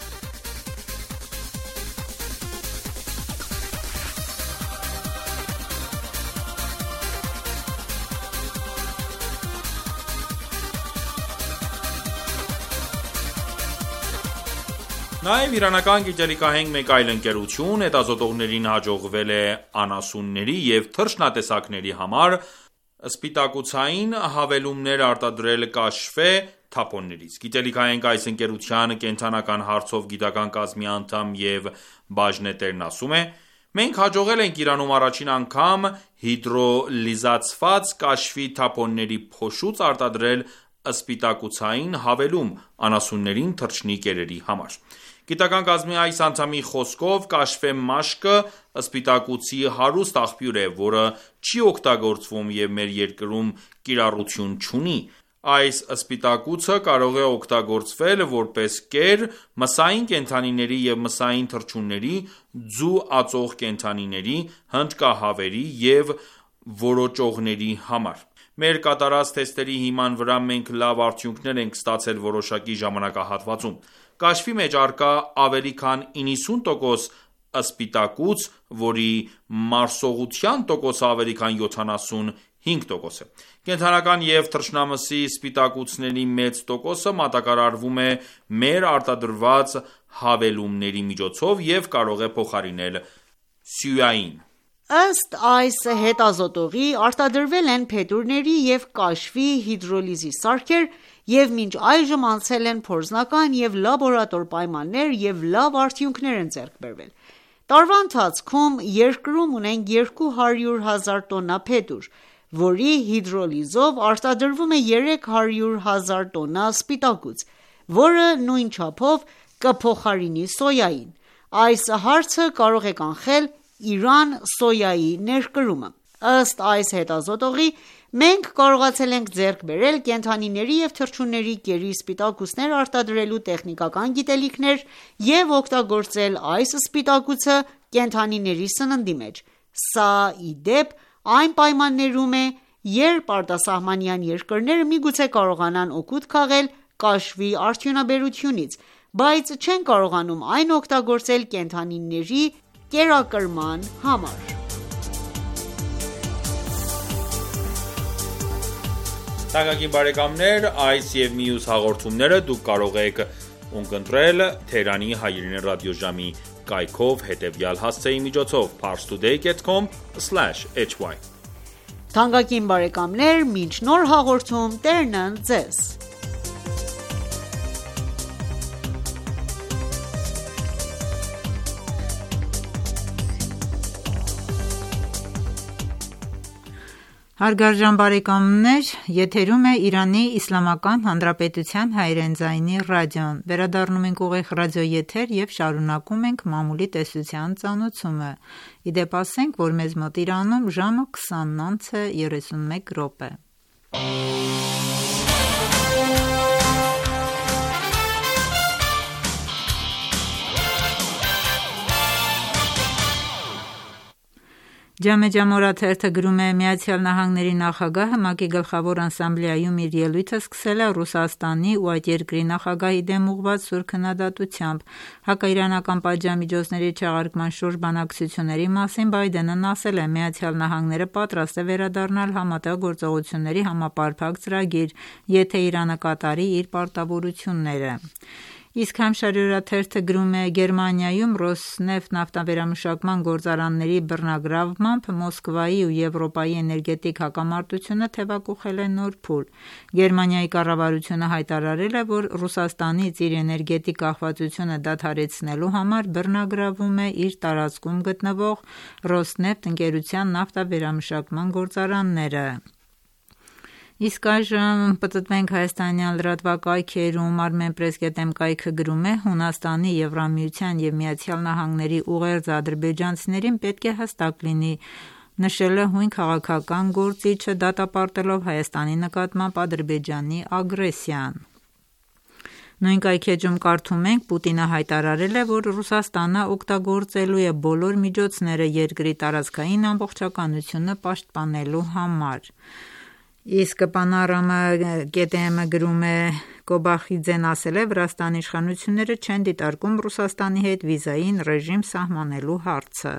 Նաև իրանական գիտելիքահենք մեկ այլ ընկերություն հետազոտողներին հաջողվել է անասունների և թռչնատեսակների համար սպիտակուցային հավելումներ արտադրել կաշվե թափոններից: Գիտելիքահենք այս ընկերության կենդանական հարցով գիտական կազմի անդամ և բաժնետերն ասում է. «Մենք հաջողել ենք Իրանում առաջին անգամ հիդրոլիզացված կաշվի թափոնների փոշուց արտադրել սպիտակուցային հավելում անասուններին թռչնի կերերի համար»: Գիտական կազմի այս անդամի խոսքով, կաշվե մաշկը սպիտակուցի հարուստ աղբյուր է, որը չի օգտագործվում և մեր երկրում կիրառություն չունի: Այս սպիտակուցը կարող է օգտագործվել որպես կեր մսային կենդանիների և մսային թռչունների, ձու ածող կենդանիների, հնդկահավերի և որոճողների համար: Մեր կատարած թեստերի հիման վրա մենք լավ արդյունքներ ենք ստացել որոշակի ժամանակահատվածում: Կաշվի մեջ առկա ավելի քան 90% սպիտակուց, որի մարսողության տոկոսը ավելի քան 75% է: Կենդանական և թռչնամսի սպիտակուցների մեծ տոկոսը մատակարարվում է մեր արտադրված հավելումների միջոցով և կարող է փոխարինել սյուային: Ըստ այս հետազոտողի, արտադրվել են փետուրների և կաշվի հիդրոլիզի սարքեր և մինչ այժմ անցել են փորձնական և լաբորատոր պայմաններ և լավ արդյունքներ են ձեռք բերվել: Տարվա ընթացքում երկրում ունենք 200,000 տոննա փետուր, որի հիդրոլիզով արտադրվում է 300,000 տոննա սպիտակուց, որը նույն չափով կփոխարինի սոյային: Այս հարցը կարող է կանխել Իրան սոյայի ներկրումը: Ըստ այս հետազոտողի, մենք կարողացել ենք ձեռք բերել կենդանիների և թռչունների կերի սպիտակուցներ արտադրելու տեխնիկական գիտելիքներ և օգտագործել այս սպիտակուցը կենդանիների սննդի մեջ: Սա, ի դեպ, այն պայմաններում է, երբ արտասահմանյան երկրները միգուցե կարողանան օգուտ քաղել կաշվի արդյունաբերությունից, բայց չեն կարողանում այն օգտագործել կենդանիների կերակրման համար: Այս և մյուս հաղորդումները դուք կարող եք ունկնդրել Թերանի հայրենի ռադիոժամի կայքով հետևյալ հասցեի միջոցով՝ parstoday.com/hy: Թանկագին բարեկամներ, մինչ նոր հաղորդում Տերն ընդ Ձեզ: Հարգարժան բարեկամներ, եթերում է Իրանի Իսլամական Հանրապետության հայրենի ռադիոն: Վերադառնում ենք ուղիղ ռադիոեթեր և շարունակում ենք մամուլի տեսության ծանոթությունը: Ի դեպ ասենք, որ մեզ մոտ Իրանում ժամը 20:31 է: «Ջամե Ջամ» օրաթերթը գրում է. «ԱՄՆ նախագահը ՄԱԿ-ի Գլխավոր ասամբլեայում իր ելույթը սկսել է Ռուսաստանի ու այդ երկրի նախագահի դեմ ուղղված սուր քննադատությամբ: Հակաիրանական պատժամիջոցների չեղարկման շուրջ բանակցությունների մասին Բայդենն ասել է. «ԱՄՆ-ը պատրաստ է վերադառնալ Համատեղ գործողությունների համապարփակ ծրագիր, եթե Իրանը կատարի իր պարտավորությունները»: Իսկ Համշարյուրաթերթը գրում է. Գերմանիայում Ռոսնեֆտ նավթավերամշակման գործարանների բռնագրավմամբ Մոսկվայի ու Եվրոպայի էներգետիկ հակամարտությունը թևակուխել է նոր փուլ։ Գերմանիայի կառավարությունը հայտարարել է, որ Ռուսաստանից իր էներգետիկ կախվածությունը դադարեցնելու համար բռնագրավում է իր տարածքում գտնվող Ռոսնեֆտ ընկերության նավթավերամշակման գործարանները։ Իսկ այժմ պտտվենք հայաստանյան լրատվակայքերում։ Armenpress.am կայքը գրում է. Հունաստանի, Եվրամիության և ԱՄՆ-ի ուղերձ ադրբեջանցիներին պետք է հստակ լինի, նշել է հույն քաղաքական գործիչը, դատապարտելով Հայաստանի նկատմամբ Ադրբեջանի ագրեսիան։ Նույն կայքեջում կարդում ենք. Պուտինը հայտարարել է, որ Ռուսաստանը օգտագործելու է բոլոր միջոցները երկրի տարածքային ամբողջականությունը պաշտպանելու համար։ Իսկ Panorama.am-ը գրում է. Կոբախիձեն ասել է, Վրաստանի իշխանությունները չեն դիտարկում Ռուսաստանի հետ վիզային ռեժիմ սահմանելու հարցը։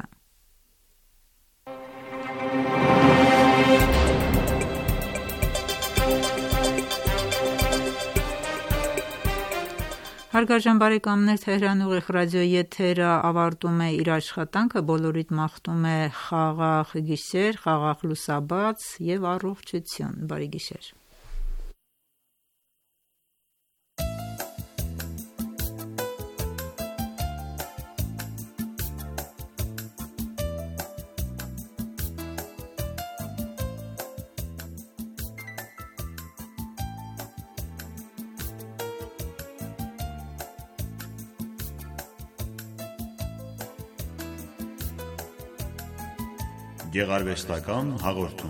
Հարգարժան բարեկամներ, Թեհրան ուղիղ ռադիոյի եթերը ավարտում է իր աշխատանքը, բոլորիդ մաղթում է խաղաղ գիշեր, խաղաղ լուսաբաց և առողջություն, բարի գիշեր։ Գեղարվեստական հաղորդում։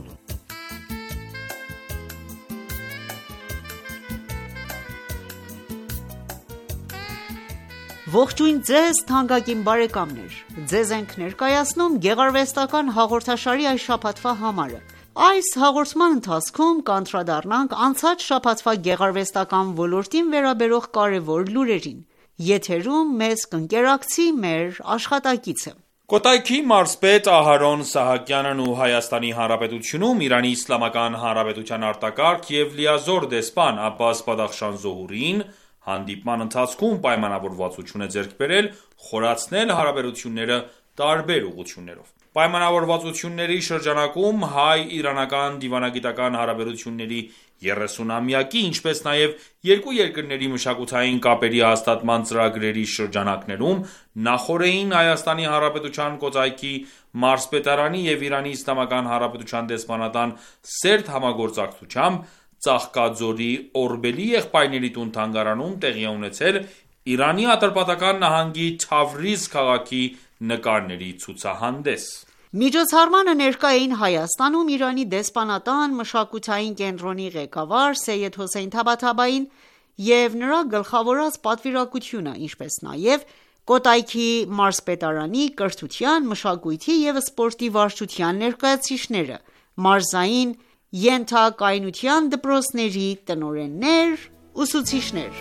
Ողջույն ձեզ թանկագին բարեկամներ, ձեզ ենք ներկայացնում գեղարվեստական հաղորդաշարի այս շաբաթվա համարը։ Այս հաղորդման ընթացքում կանդրադառնանք անցած շաբաթվա գեղարվեստական ոլորտին վերաբերող կարևոր լուրերին։ Եթերում մեզ կընկերակցի մեր աշխատակիցը։ Կոտայքի մարզպետ Ահարոն Սահակյանն ու Հայաստանի Հանրապետությունում Իրանի Իսլամական Հանրապետության արտակարգ և լիազոր դեսպան Աբբաս Բադախշան Զոհուրին հանդիպման ընթացքում պայմանավորվածություն է ձեռք բերել խորացնել հարաբերությունները տարբեր ուղղություններով։ Պայմանավորվածությունների շրջանակում հայ-իրանական դիվանագիտական հարաբերությունների 30-ամյակի, ինչպես նաև երկու երկրների մշակութային կապերի հաստատման ծրագրերի շրջանակներում նախօրեին Հայաստանի Հանրապետության Կոտայքի մարզպետարանի և Իրանի Իսլամական Հանրապետության դեսպանատան սերտ համագործակցությամբ Ծաղկաձորի Օրբելի եղբայրների տուն-թանգարանում տեղի է ունեցել Իրանի Ատրպատական նահանգի Թավրիզ քաղաքի նկարների ցուցահանդես։ Միջոցառմանը ներկա էին Հայաստանում Իրանի դեսպանատան մշակութային կենտրոնի ղեկավար Սեյեդ Հոսեյն Թաբաթաբային և նրա գլխավորած պատվիրակությունը, ինչպես նաև Կոտայքի մարզպետարանի կրթության, մշակույթի և սպորտի վարչության ներկայացուցիչները, մարզային ենթակայունության դպրոցների տնօրեններ, ուսուցիչներ։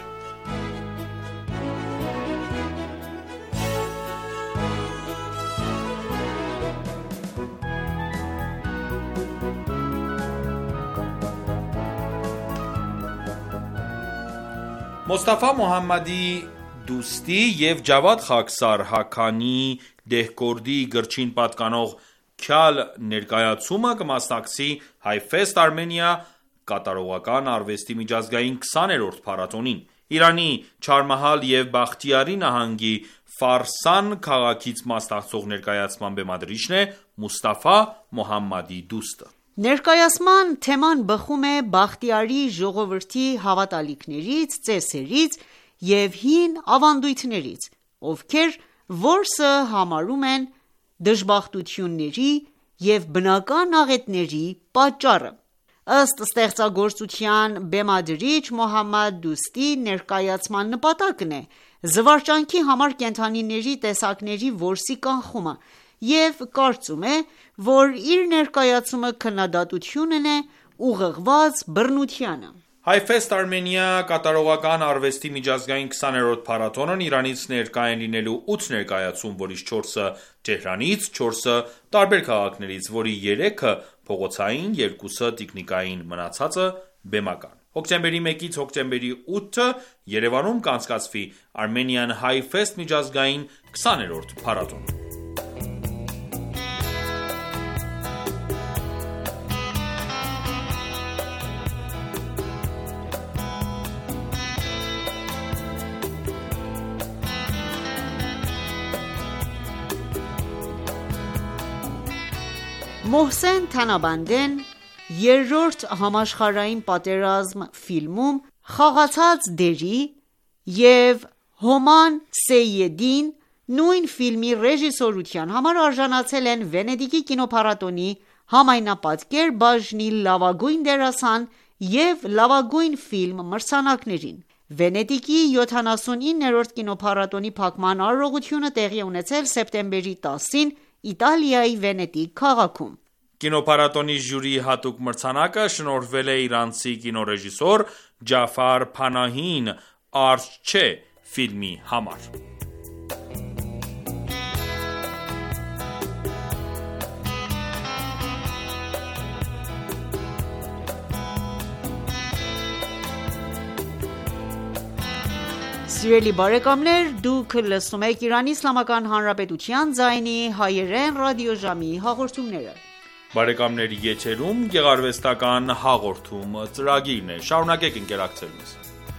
Մոստաֆա Մոհամմադի Դուստի և Ջավադ Խաքսար Հաքանի Դեհկորդի գրչին պատկանող Քյալ ներկայացումը կմասնակցի Հայֆեստ Armenia կատարողական արվեստի միջազգային 20-րդ փառատոնին։ Իրանի Չարմահալ և Բախտիարի նահանգի Ֆարսան քաղաքից մասնակցող ներկայացման բեմադրիչն է Մուստաֆա Մոհամմադի Դուստը։ Ներկայացման թեման բխում է Բախտիարի ժողովրդի հավատալիքներից, ծեսերից և հին ավանդույթներից, ովքեր որսը համարում են դժբախտությունների և բնական աղետների պատճառը։ Ըստ ստեղծագործության բեմադրիչ Մոհամմադ Դուստի ներկայացման նպատակն է զվարճանքի համար կենդանիների տեսակների որսի կանխումը և կարծում է, որ իր ներկայացումը քննադատությունն է ուղղված բռնությանը։ Հայֆեստ Armenia կատարողական արվեստի միջազգային 20-րդ փառատոնն Իրանից ներկա են լինելու 8 ներկայացում, որից 4-ը Թեհրանից, 4-ը տարբեր քաղաքներից, որի 3-ը փողոցային, 2-ը տիկնիկային, մնացածը բեմական։ Հոկտեմբերի 1-ից հոկտեմբերի 8-ը Երևանում կանցկացվի Armenian High Fest միջազգային 20-րդ փառատոնը։ Մոհսեն Թանաբանդեն երրորդ համաշխարհային պատերազմ ֆիլմում խաղացած դերի և Հոման Սեյեդին նույն ֆիլմի ռեժիսորության համար արժանացել են Վենետիկի կինոփառատոնի համայնապատկեր բաժնի լավագույն դերասան և լավագույն ֆիլմ մրցանակներին։ Վենետիկի 79-րդ կինոփառատոնի փակման արարողությունը տեղի ունեցել սեպտեմբերի 10-ին Իտալիայի Վենետիկ քաղաքում։ Կինոփառատոնի ժյուրիի հատուկ մրցանակը շնորհվել է իրանցի կինոռեժիսոր Ջաֆար Փանահին «Արչչե» ֆիլմի համար։ Սիրելի բարեկամներ, դուք լսում եք Իրանի Իսլամական Հանրապետության ձայնի հայերեն ռադիոժամի հաղորդումները։ Բարեկամների եթերում գեղարվեստական հաղորդում ծրագիրն է։ Շարունակեք ընկերակցել մեզ։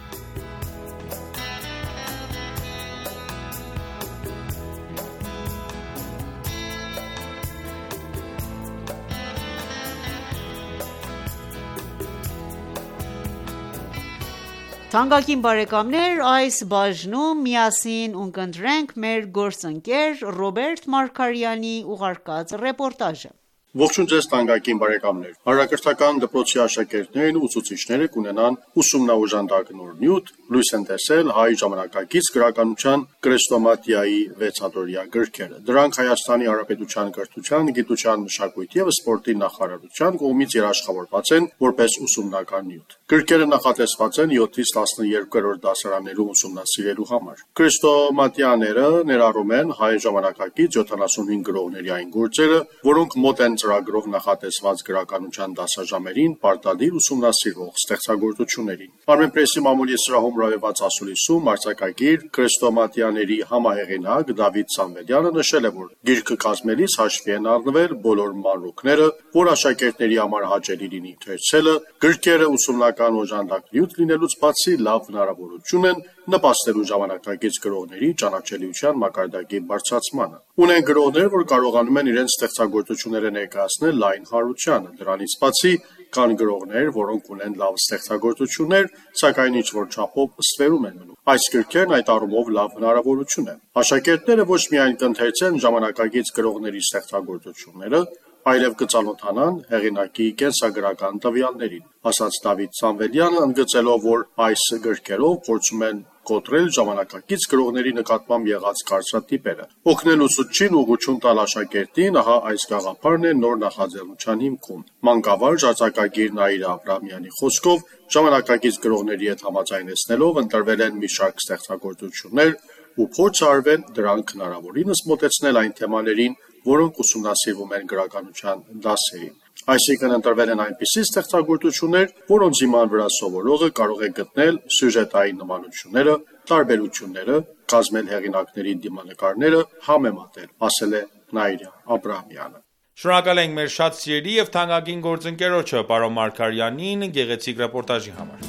Թանկագին բարեկամներ, այս բաժնում միասին ունկնդրենք մեր գործընկեր Ռոբերտ Մարգարյանի ուղարկած ռեպորտաժը։ Ողջույն ձեզ թանկագին բարեկամներ։ Հանրակրթական դպրոցի աշակերտներն ու ուսուցիչները կունենան ուսումնաօժանդակ նոր նյութ, լույս են տեսել հայ ժամանակակից գրականության կրեստոմատիայի 6-րդյա գրքերը։ Դրանք Հայաստանի Հանրապետության կրթության, գիտության, մշակույթի և սպորտի նախարարության կողմից երաշխավորված են որպես ուսումնական նյութ։ Գրքերը նախատեսված են 7-ից 12-րդ դասարաններում ուսումնասիրելու համար։ Կրեստոմատիաները ներառում են հայ ժամանակակից 75 գրողների այն գործերը, որոնք մոտ են ծրագրով նախատեսված գրականության դասաժամերին պարտադիր ուսումնասիրվող ստեղծագործություններին։ Armenpress-ի մամուլի սրահում հրավիրված ասուլիսում արձակագիր Կրեստոմատիաների համահեղինակ Դավիթ Սամվելյանը նշել է, որ գիրքը կազմելիս հաշվի են առնվել բոլոր մանրուքները, որ աշակերտների համար հաճելի լինի ընթերցելը, գրքերը ուսումնական օժանդակ նյութ լինելուց բացի լավ հնարավորություն են նպաստելու ժամանակակից գրողների ճանաչելիության մակարդակի բարձրացմանը։ Ունեն գրողներ, որ կարողանում են իրենց ստեղծագործությունները ներկայացնել լայն հանրությանը։ Դրանից բացի կան գրողներ, որոնք ունեն լավ ստեղծագործություններ, սակայն ինչ-որ չափով ստվերում են մնում։ Այս գրքերն այդ առումով լավ հնարավորություն են։ Աշակերտները ոչ միայն կընթերցեն ժամանակակից գրողների ստեղծագործությունները, այլև կծանոթանան հեղինակի կենսագրական տվյալներին, ասաց Դավիթ Սամվելյանը, ընդգծելով, որ այս գրքերով փորձում են կոտրել ժամանակակից գրողների նկատմամբ եղած կարծրատիպերը։ Օգնել ուսուցչին ուղղություն տալ աշակերտին, ահա այս գաղափարն է նոր նախաձեռնության հիմքում։ Մանկավարժ արձակագիր Նաիրա Աբրահամյանի խոսքով, ժամանակակից գրողների հետ համաձայնեցնելով ընտրվել են մի շարք ստեղծագործություններ ու փորձ արվել դրանք հնարավորինս մոտեցնել այն թեմաներին, որոնք ուսումնասիրվում են գրականության դասերին։ Այսինքն ընտրվել են այնպիսի ստեղծագործություններ, որոնց հիման վրա սովորողը կարող է գտնել սյուժետային նմանությունները, տարբերությունները, կազմել հեղինակների դիմանկարները, համեմատել, ասել է Նաիրա Աբրահամյանը։ Շնորհակալ ենք մեր շատ սիրելի եւ թանկագին գործընկերոջը պարոն Մարգարյանին գեղեցիկ ռեպորտաժի համար։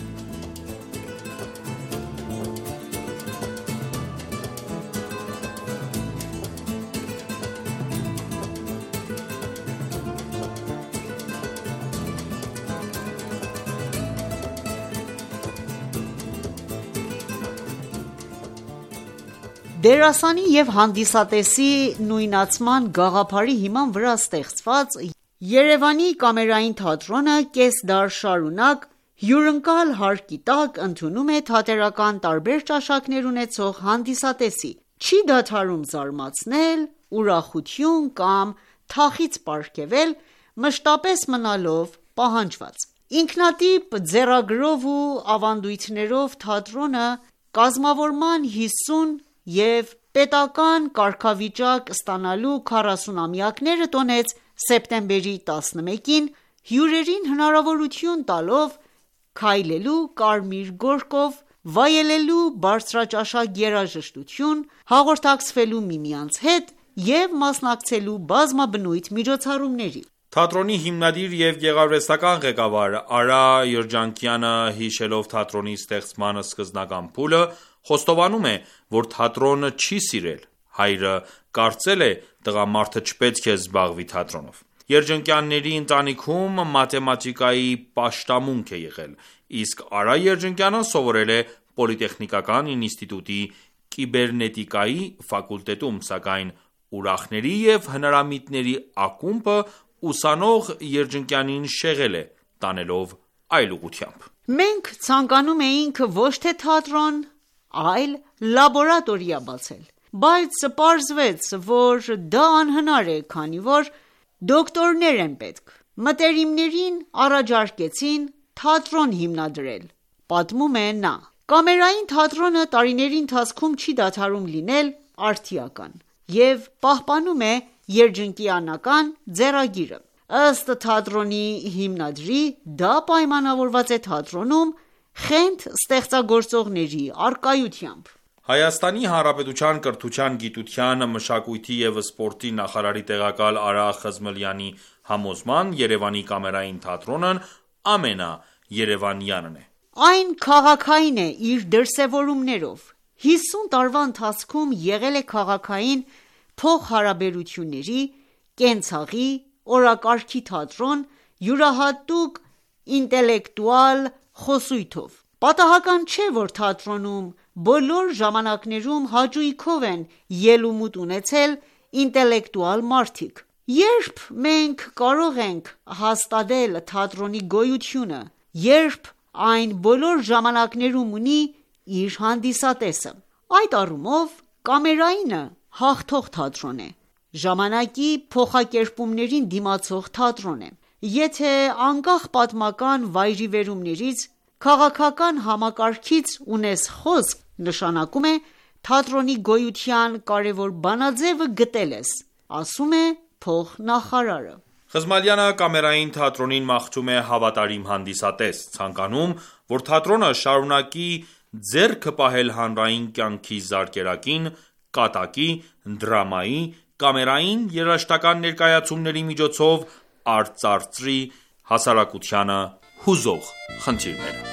Դերասանի և հանդիսատեսի նույնացման գաղափարի հիման վրա ստեղծված Երևանի կամերային թատրոնը կես դար շարունակ հյուրընկալ հարկի տակ ընդունում է թատերական տարբեր ճաշակներ ունեցող հանդիսատեսի, չի դադարում զարմացնել, ուրախություն կամ թախիծ պարգևել, մշտապես մնալով պահանջված։ Ինքնատիպ ձեռագրով ու ավանդույթներով թատրոնը կազմավորման 50 և պետական կարգավիճակ ստանալու 40-ամյակները տոնեց սեպտեմբերի 11-ին, հյուրերին հնարավորություն տալով քայլելու կարմիր գորգով, վայելելու բարձրաճաշակ երաժշտություն, հաղորդակցվելու միմյանց հետ և մասնակցելու բազմաբնույթ միջոցառումների։ Թատրոնի հիմնադիր և գեղարվեստական ղեկավար Արա Երջանկյանը, հիշելով թատրոնի ստեղծման սկզբնական փուլը, խոստովանում է, որ թատրոնը չի սիրել։ Հայրը կարծել է տղամարդը չպետք է զբաղվի թատրոնով։ Երջանկյանների ընտանիքում մաթեմատիկայի պաշտամունք է եղել, իսկ Արա Երջանկյանը սովորել է Պոլիտեխնիկական ինստիտուտի կիբեռնետիկայի ֆակուլտետում, սակայն ուրախների և հնարամիտների ակումբը ուսանող Երջանկյանին շեղել է, տանելով այլ ուղղությամբ։ Մենք ցանկանում էինք ոչ թե թատրոն, այլ լաբորատորիա բացել, բայց պարզվեց, որ դա անհնար է, քանի որ դոկտորներ են պետք։ Մտերիմներին առաջարկեցին թատրոն հիմնադրել, պատմում է նա։ Կամերային թատրոնը տարիների ընթացքում չի դադարում լինել արդիական և պահպանում է երջանկյանական ձեռագիրը։ Ըստ թատրոնի հիմնադրի, դա պայմանավորված է թատրոնում խենթ ստեղծագործողների առկայությամբ։ Հայաստանի Հանրապետության կրթության, գիտության, մշակույթի և սպորտի նախարարի տեղակալ Արա Խզմլյանի համոզմամբ, Երևանի կամերային թատրոնն ամենաերևանյանն է։ Այն քաղաքային է իր դրսևորումներով։ 50 տարվա ընթացքում եղել է քաղաքային փոխհարաբերությունների, կենցաղի, օրակարգի թատրոն յուրահատուկ ինտելեկտուալ խոսույթով։ Պատահական չէ, որ թատրոնում բոլոր ժամանակներում հաճույքով են ելումուտ ունեցել ինտելեկտուալ մարդիկ։ Երբ մենք կարող ենք հաստատել թատրոնի գոյությունը, երբ այն բոլոր ժամանակներում ունի իր հանդիսատեսը։ Այդ առումով կամերայինը հաղթող թատրոն է, ժամանակի փոխակերպումներին դիմացող թատրոն է։ Եթե անկախ պատմական վայրիվերումներից, քաղաքական համակարգից ունես խոսք, նշանակում է թատրոնի գոյության կարևոր բանաձևը գտել ես, ասում է փոխնախարարը։ Խզմալյանը կամերային թատրոնին մաղթում է հավատարիմ հանդիսատես, ցանկանում, որ թատրոնը շարունակի ձեռքը պահել հանրային կյանքի զարկերակին, կատակի, դրամայի, կամերային երաժշտական ներկայացումների միջոցով արծարծրի հասարակությանը հուզող խնդիրները։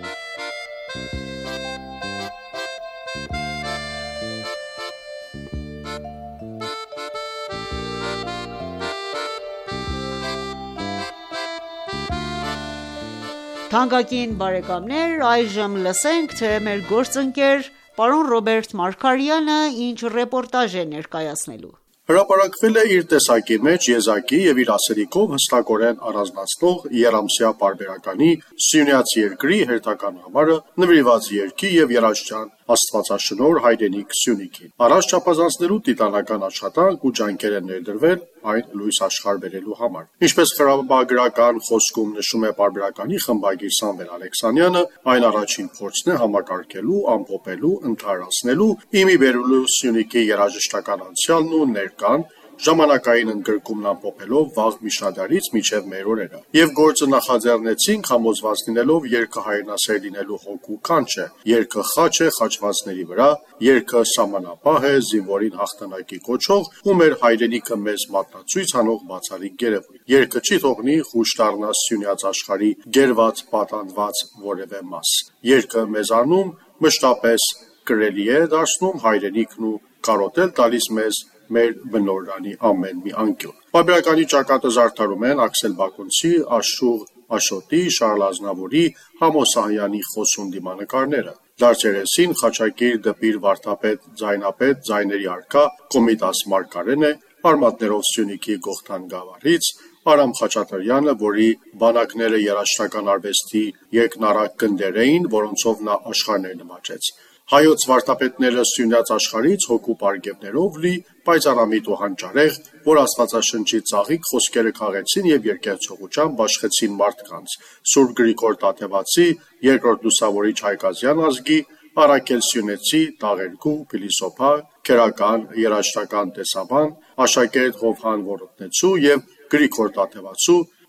Թանկագին բարեկամներ, այժմ լսենք, թե մեր գործընկեր պարոն Ռոբերտ Մարգարյանը ինչ ռեպորտաժ է ներկայացնելու։ Հրապարակվել է իր տեսակի մեջ եզակի և իր ասելիքով հստակորեն առանձնացնող եռամսյա պարբերականի Սյունյաց երկրի հերթական համարը նվիրված երգի և երաժշտության Աստվածաշնորհ հայրենիք Սյունիքին։ Առաջ չափազանցնելու տիտանական աշխատանք ու ջանքեր են ներդրվել այն լույս աշխարհ բերելու համար։ Ինչպես խրաբագրական խոսքում նշում է պարբերականի խմբագիր Սամվել Ալեքսանյանը, այն առաջին փորձն է համակարգելու, ամփոփելու, ընդհանրացնելու, իմի բերելու Սյունիքի երաժշտական անցյալն ու ներկան, ժամանակային ընդգրկումն ամփոփելով վաղ միջնադարից մինչև մեր օրերը։ Եվ գործը նախաձեռնեցինք համոզված լինելով երգը հայրենասեր լինելու հոգու կանչ է, երգը խաչ է խաչվածների վրա, երգը սահմանապահ է զինվորին հաղթանակի կոչող ու մեր հայրենիքը մեզ մատնացույց անող բացառիկ գերեվույթ։ Երգը չի թողնի խուճ դառնա Սյունյաց աշխարհի գերված պատանդված որևէ մաս։ Երգը մեզանում մշտապես կրելի է դարձնում հայրենիքն ու կարոտել տալիս մեզ մեր բնօրրանի ամեն մի անկյուն։ Պարբերականի ճակատը զարդարում են Աքսել Բակունցի, Աշուղ Աշոտի, Շարլ Ազնավուրի, Համոս Սահյանի խոսուն դիմանկարները։ Դարձերեսին Խաչակիր Դպիր Վարդապետ ձայնապետ ձայների արքա Կոմիտաս Մարգարեն է, արմատներով Սյունիքի Գողթան գավառից Արամ Խաչատրյանը, որի բանակները երաժշտական արվեստի երկնառակ գնդեր էին, որոնցով նա աշխարհներ նվաճեց։ Հայոց վարդապետները Սյունյաց աշխարհից հոգու պարգևներով լի պայծառամիտ ու հանճարեղ, որ Աստվածաշնչի ծաղիկ խոսքերը քաղեցին եւ երկերցողությամբ բաշխեցին մարդկանց, Սուրբ Գրիգոր Տաթևացի, երկրորդ լուսավորիչ Հայկազյան ազգի, Արաքել Սյունեցի, Տաղերգու, Փիլիսոփա, Քերական, երաժշտական տեսաբան, Աշակերտ Հովհան Որոտնեցու եւ Գրիգոր Տաթևացու,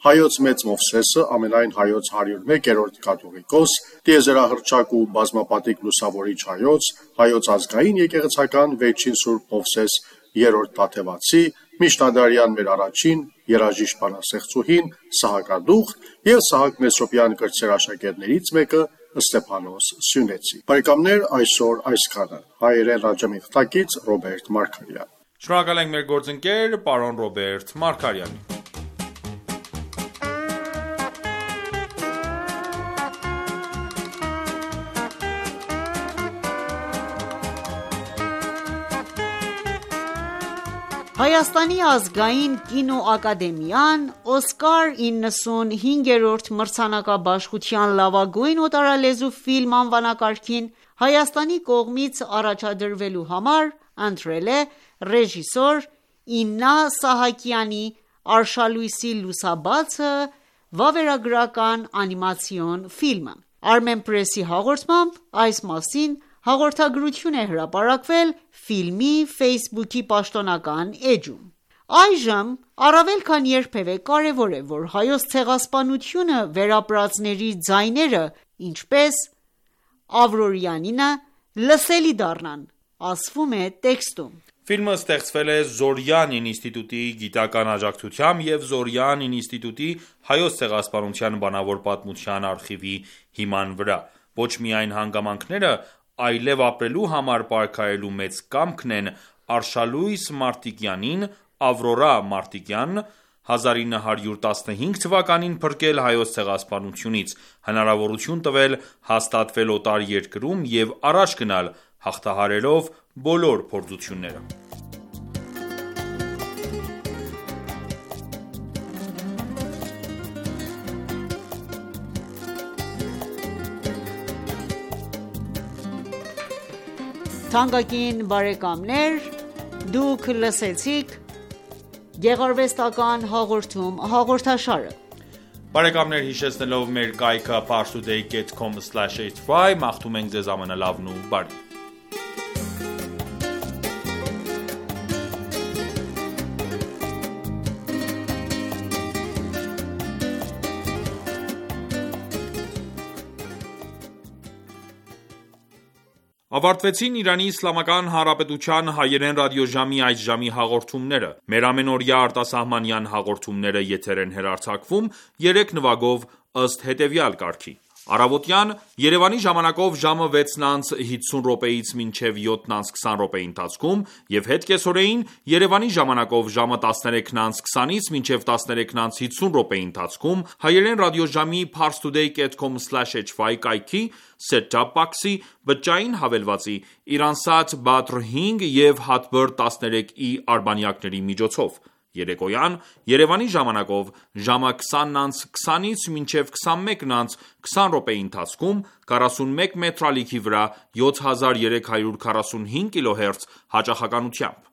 Հայոց մեծ Մովսեսը, ամենայն հայոց 101-րդ կաթողիկոս, տիեզերահռչակ ու բազմապատիկ լուսավորիչ հայոց ազգային եկեղեցական վերջին Սուրբ Մովսես 3-րդ Թաթևացի, միջնադարյան մեր առաջին երաժիշտ բանաստեղծուհին Սահակադուխտ եւ Սահակ Մեսրոպյան կրտսեր աշակերտներից մեկը Ստեփանոս Սյունեցի։ Բարեկամներ, այսօր այսքանը։ Հայերեն ռադիոյի թղթակից Ռոբերտ Մարգարյան։ Շնորհակալ ենք մեր գործընկեր պարոն Ռոբերտ Մարգարյանին։ Հայաստանի ազգային կինոակադեմիան Օսկար 95-րդ մրցանակաբաշխության լավագույն օտարալեզու ֆիլմ անվանակարգին Հայաստանի կողմից առաջադրվելու համար ընտրել է ռեժիսոր Իննա Սահակյանի «Արշալույսի լուսաբացը» վավերագրական անիմացիոն ֆիլմը։ Armenpress-ի հաղորդմամբ այս մասին հաղորդագրություն է հրապարակվել ֆիլմի Facebook-ի պաշտոնական էջում։ Այժմ առավել քան երբևէ կարևոր է, որ հայոց ցեղասպանությունը վերապրածների ձայները, ինչպես Ավրորյանինը, լսելի դառնան, ասվում է տեքստում։ Ֆիլմը ստեղծվել է Զորյան ինստիտուտի գիտական աջակցությամբ և Զորյան ինստիտուտի հայոց ցեղասպանության բանավոր պատմության արխիվի հիման վրա։ Ոչ միայն հանգամանքները, այլև ապրելու համար պարգևելու մեծ կամքն են Արշալույս Մարտիկյանին, Ավրորա Մարտիկյան, 1915 թվականին փրկել հայոց ցեղասպանությունից, հնարավորություն տվել հաստատվել օտար երկրում և առաջ գնալ, հաղթահարելով բոլոր փորձությունները։ Թանկագին բարեկամներ, դուք լսեցիք գեղարվեստական հաղորդում հաղորդաշարը։ Բարեկամներ, հիշեցնելով մեր կայքը parstoday.com/hy մաղթում ենք ձեզ ամենալավն ու բարի։ Ավարտվեցին Իրանի Իսլամական Հանրապետության հայերեն ռադիոժամի այս ժամի հաղորդումները։ Մեր ամենօրյա արտասահմանյան հաղորդումները եթեր են հեռարձակվում 3 նվագով ըստ հետևյալ կարգի. Առավոտյան Երևանի ժամանակով ժամը 6:50-ից մինչև 7:20 ընթացքում և հետկեսօրեին Երևանի ժամանակով ժամը 13:20-ից մինչև 13:50 ընթացքում հայերեն ռադիոժամի parstoday.com/hy կայքի set-top box-ի բջջային հավելվածի Iransat Badr 5 և Hotbird 13i արբանյակների միջոցով։ Երեկոյան Երևանի ժամանակով ժամը 20:20-ից մինչև 21:20 ընթացքում 41 մետրալիքի վրա 7345 kHz հաճախականությամբ։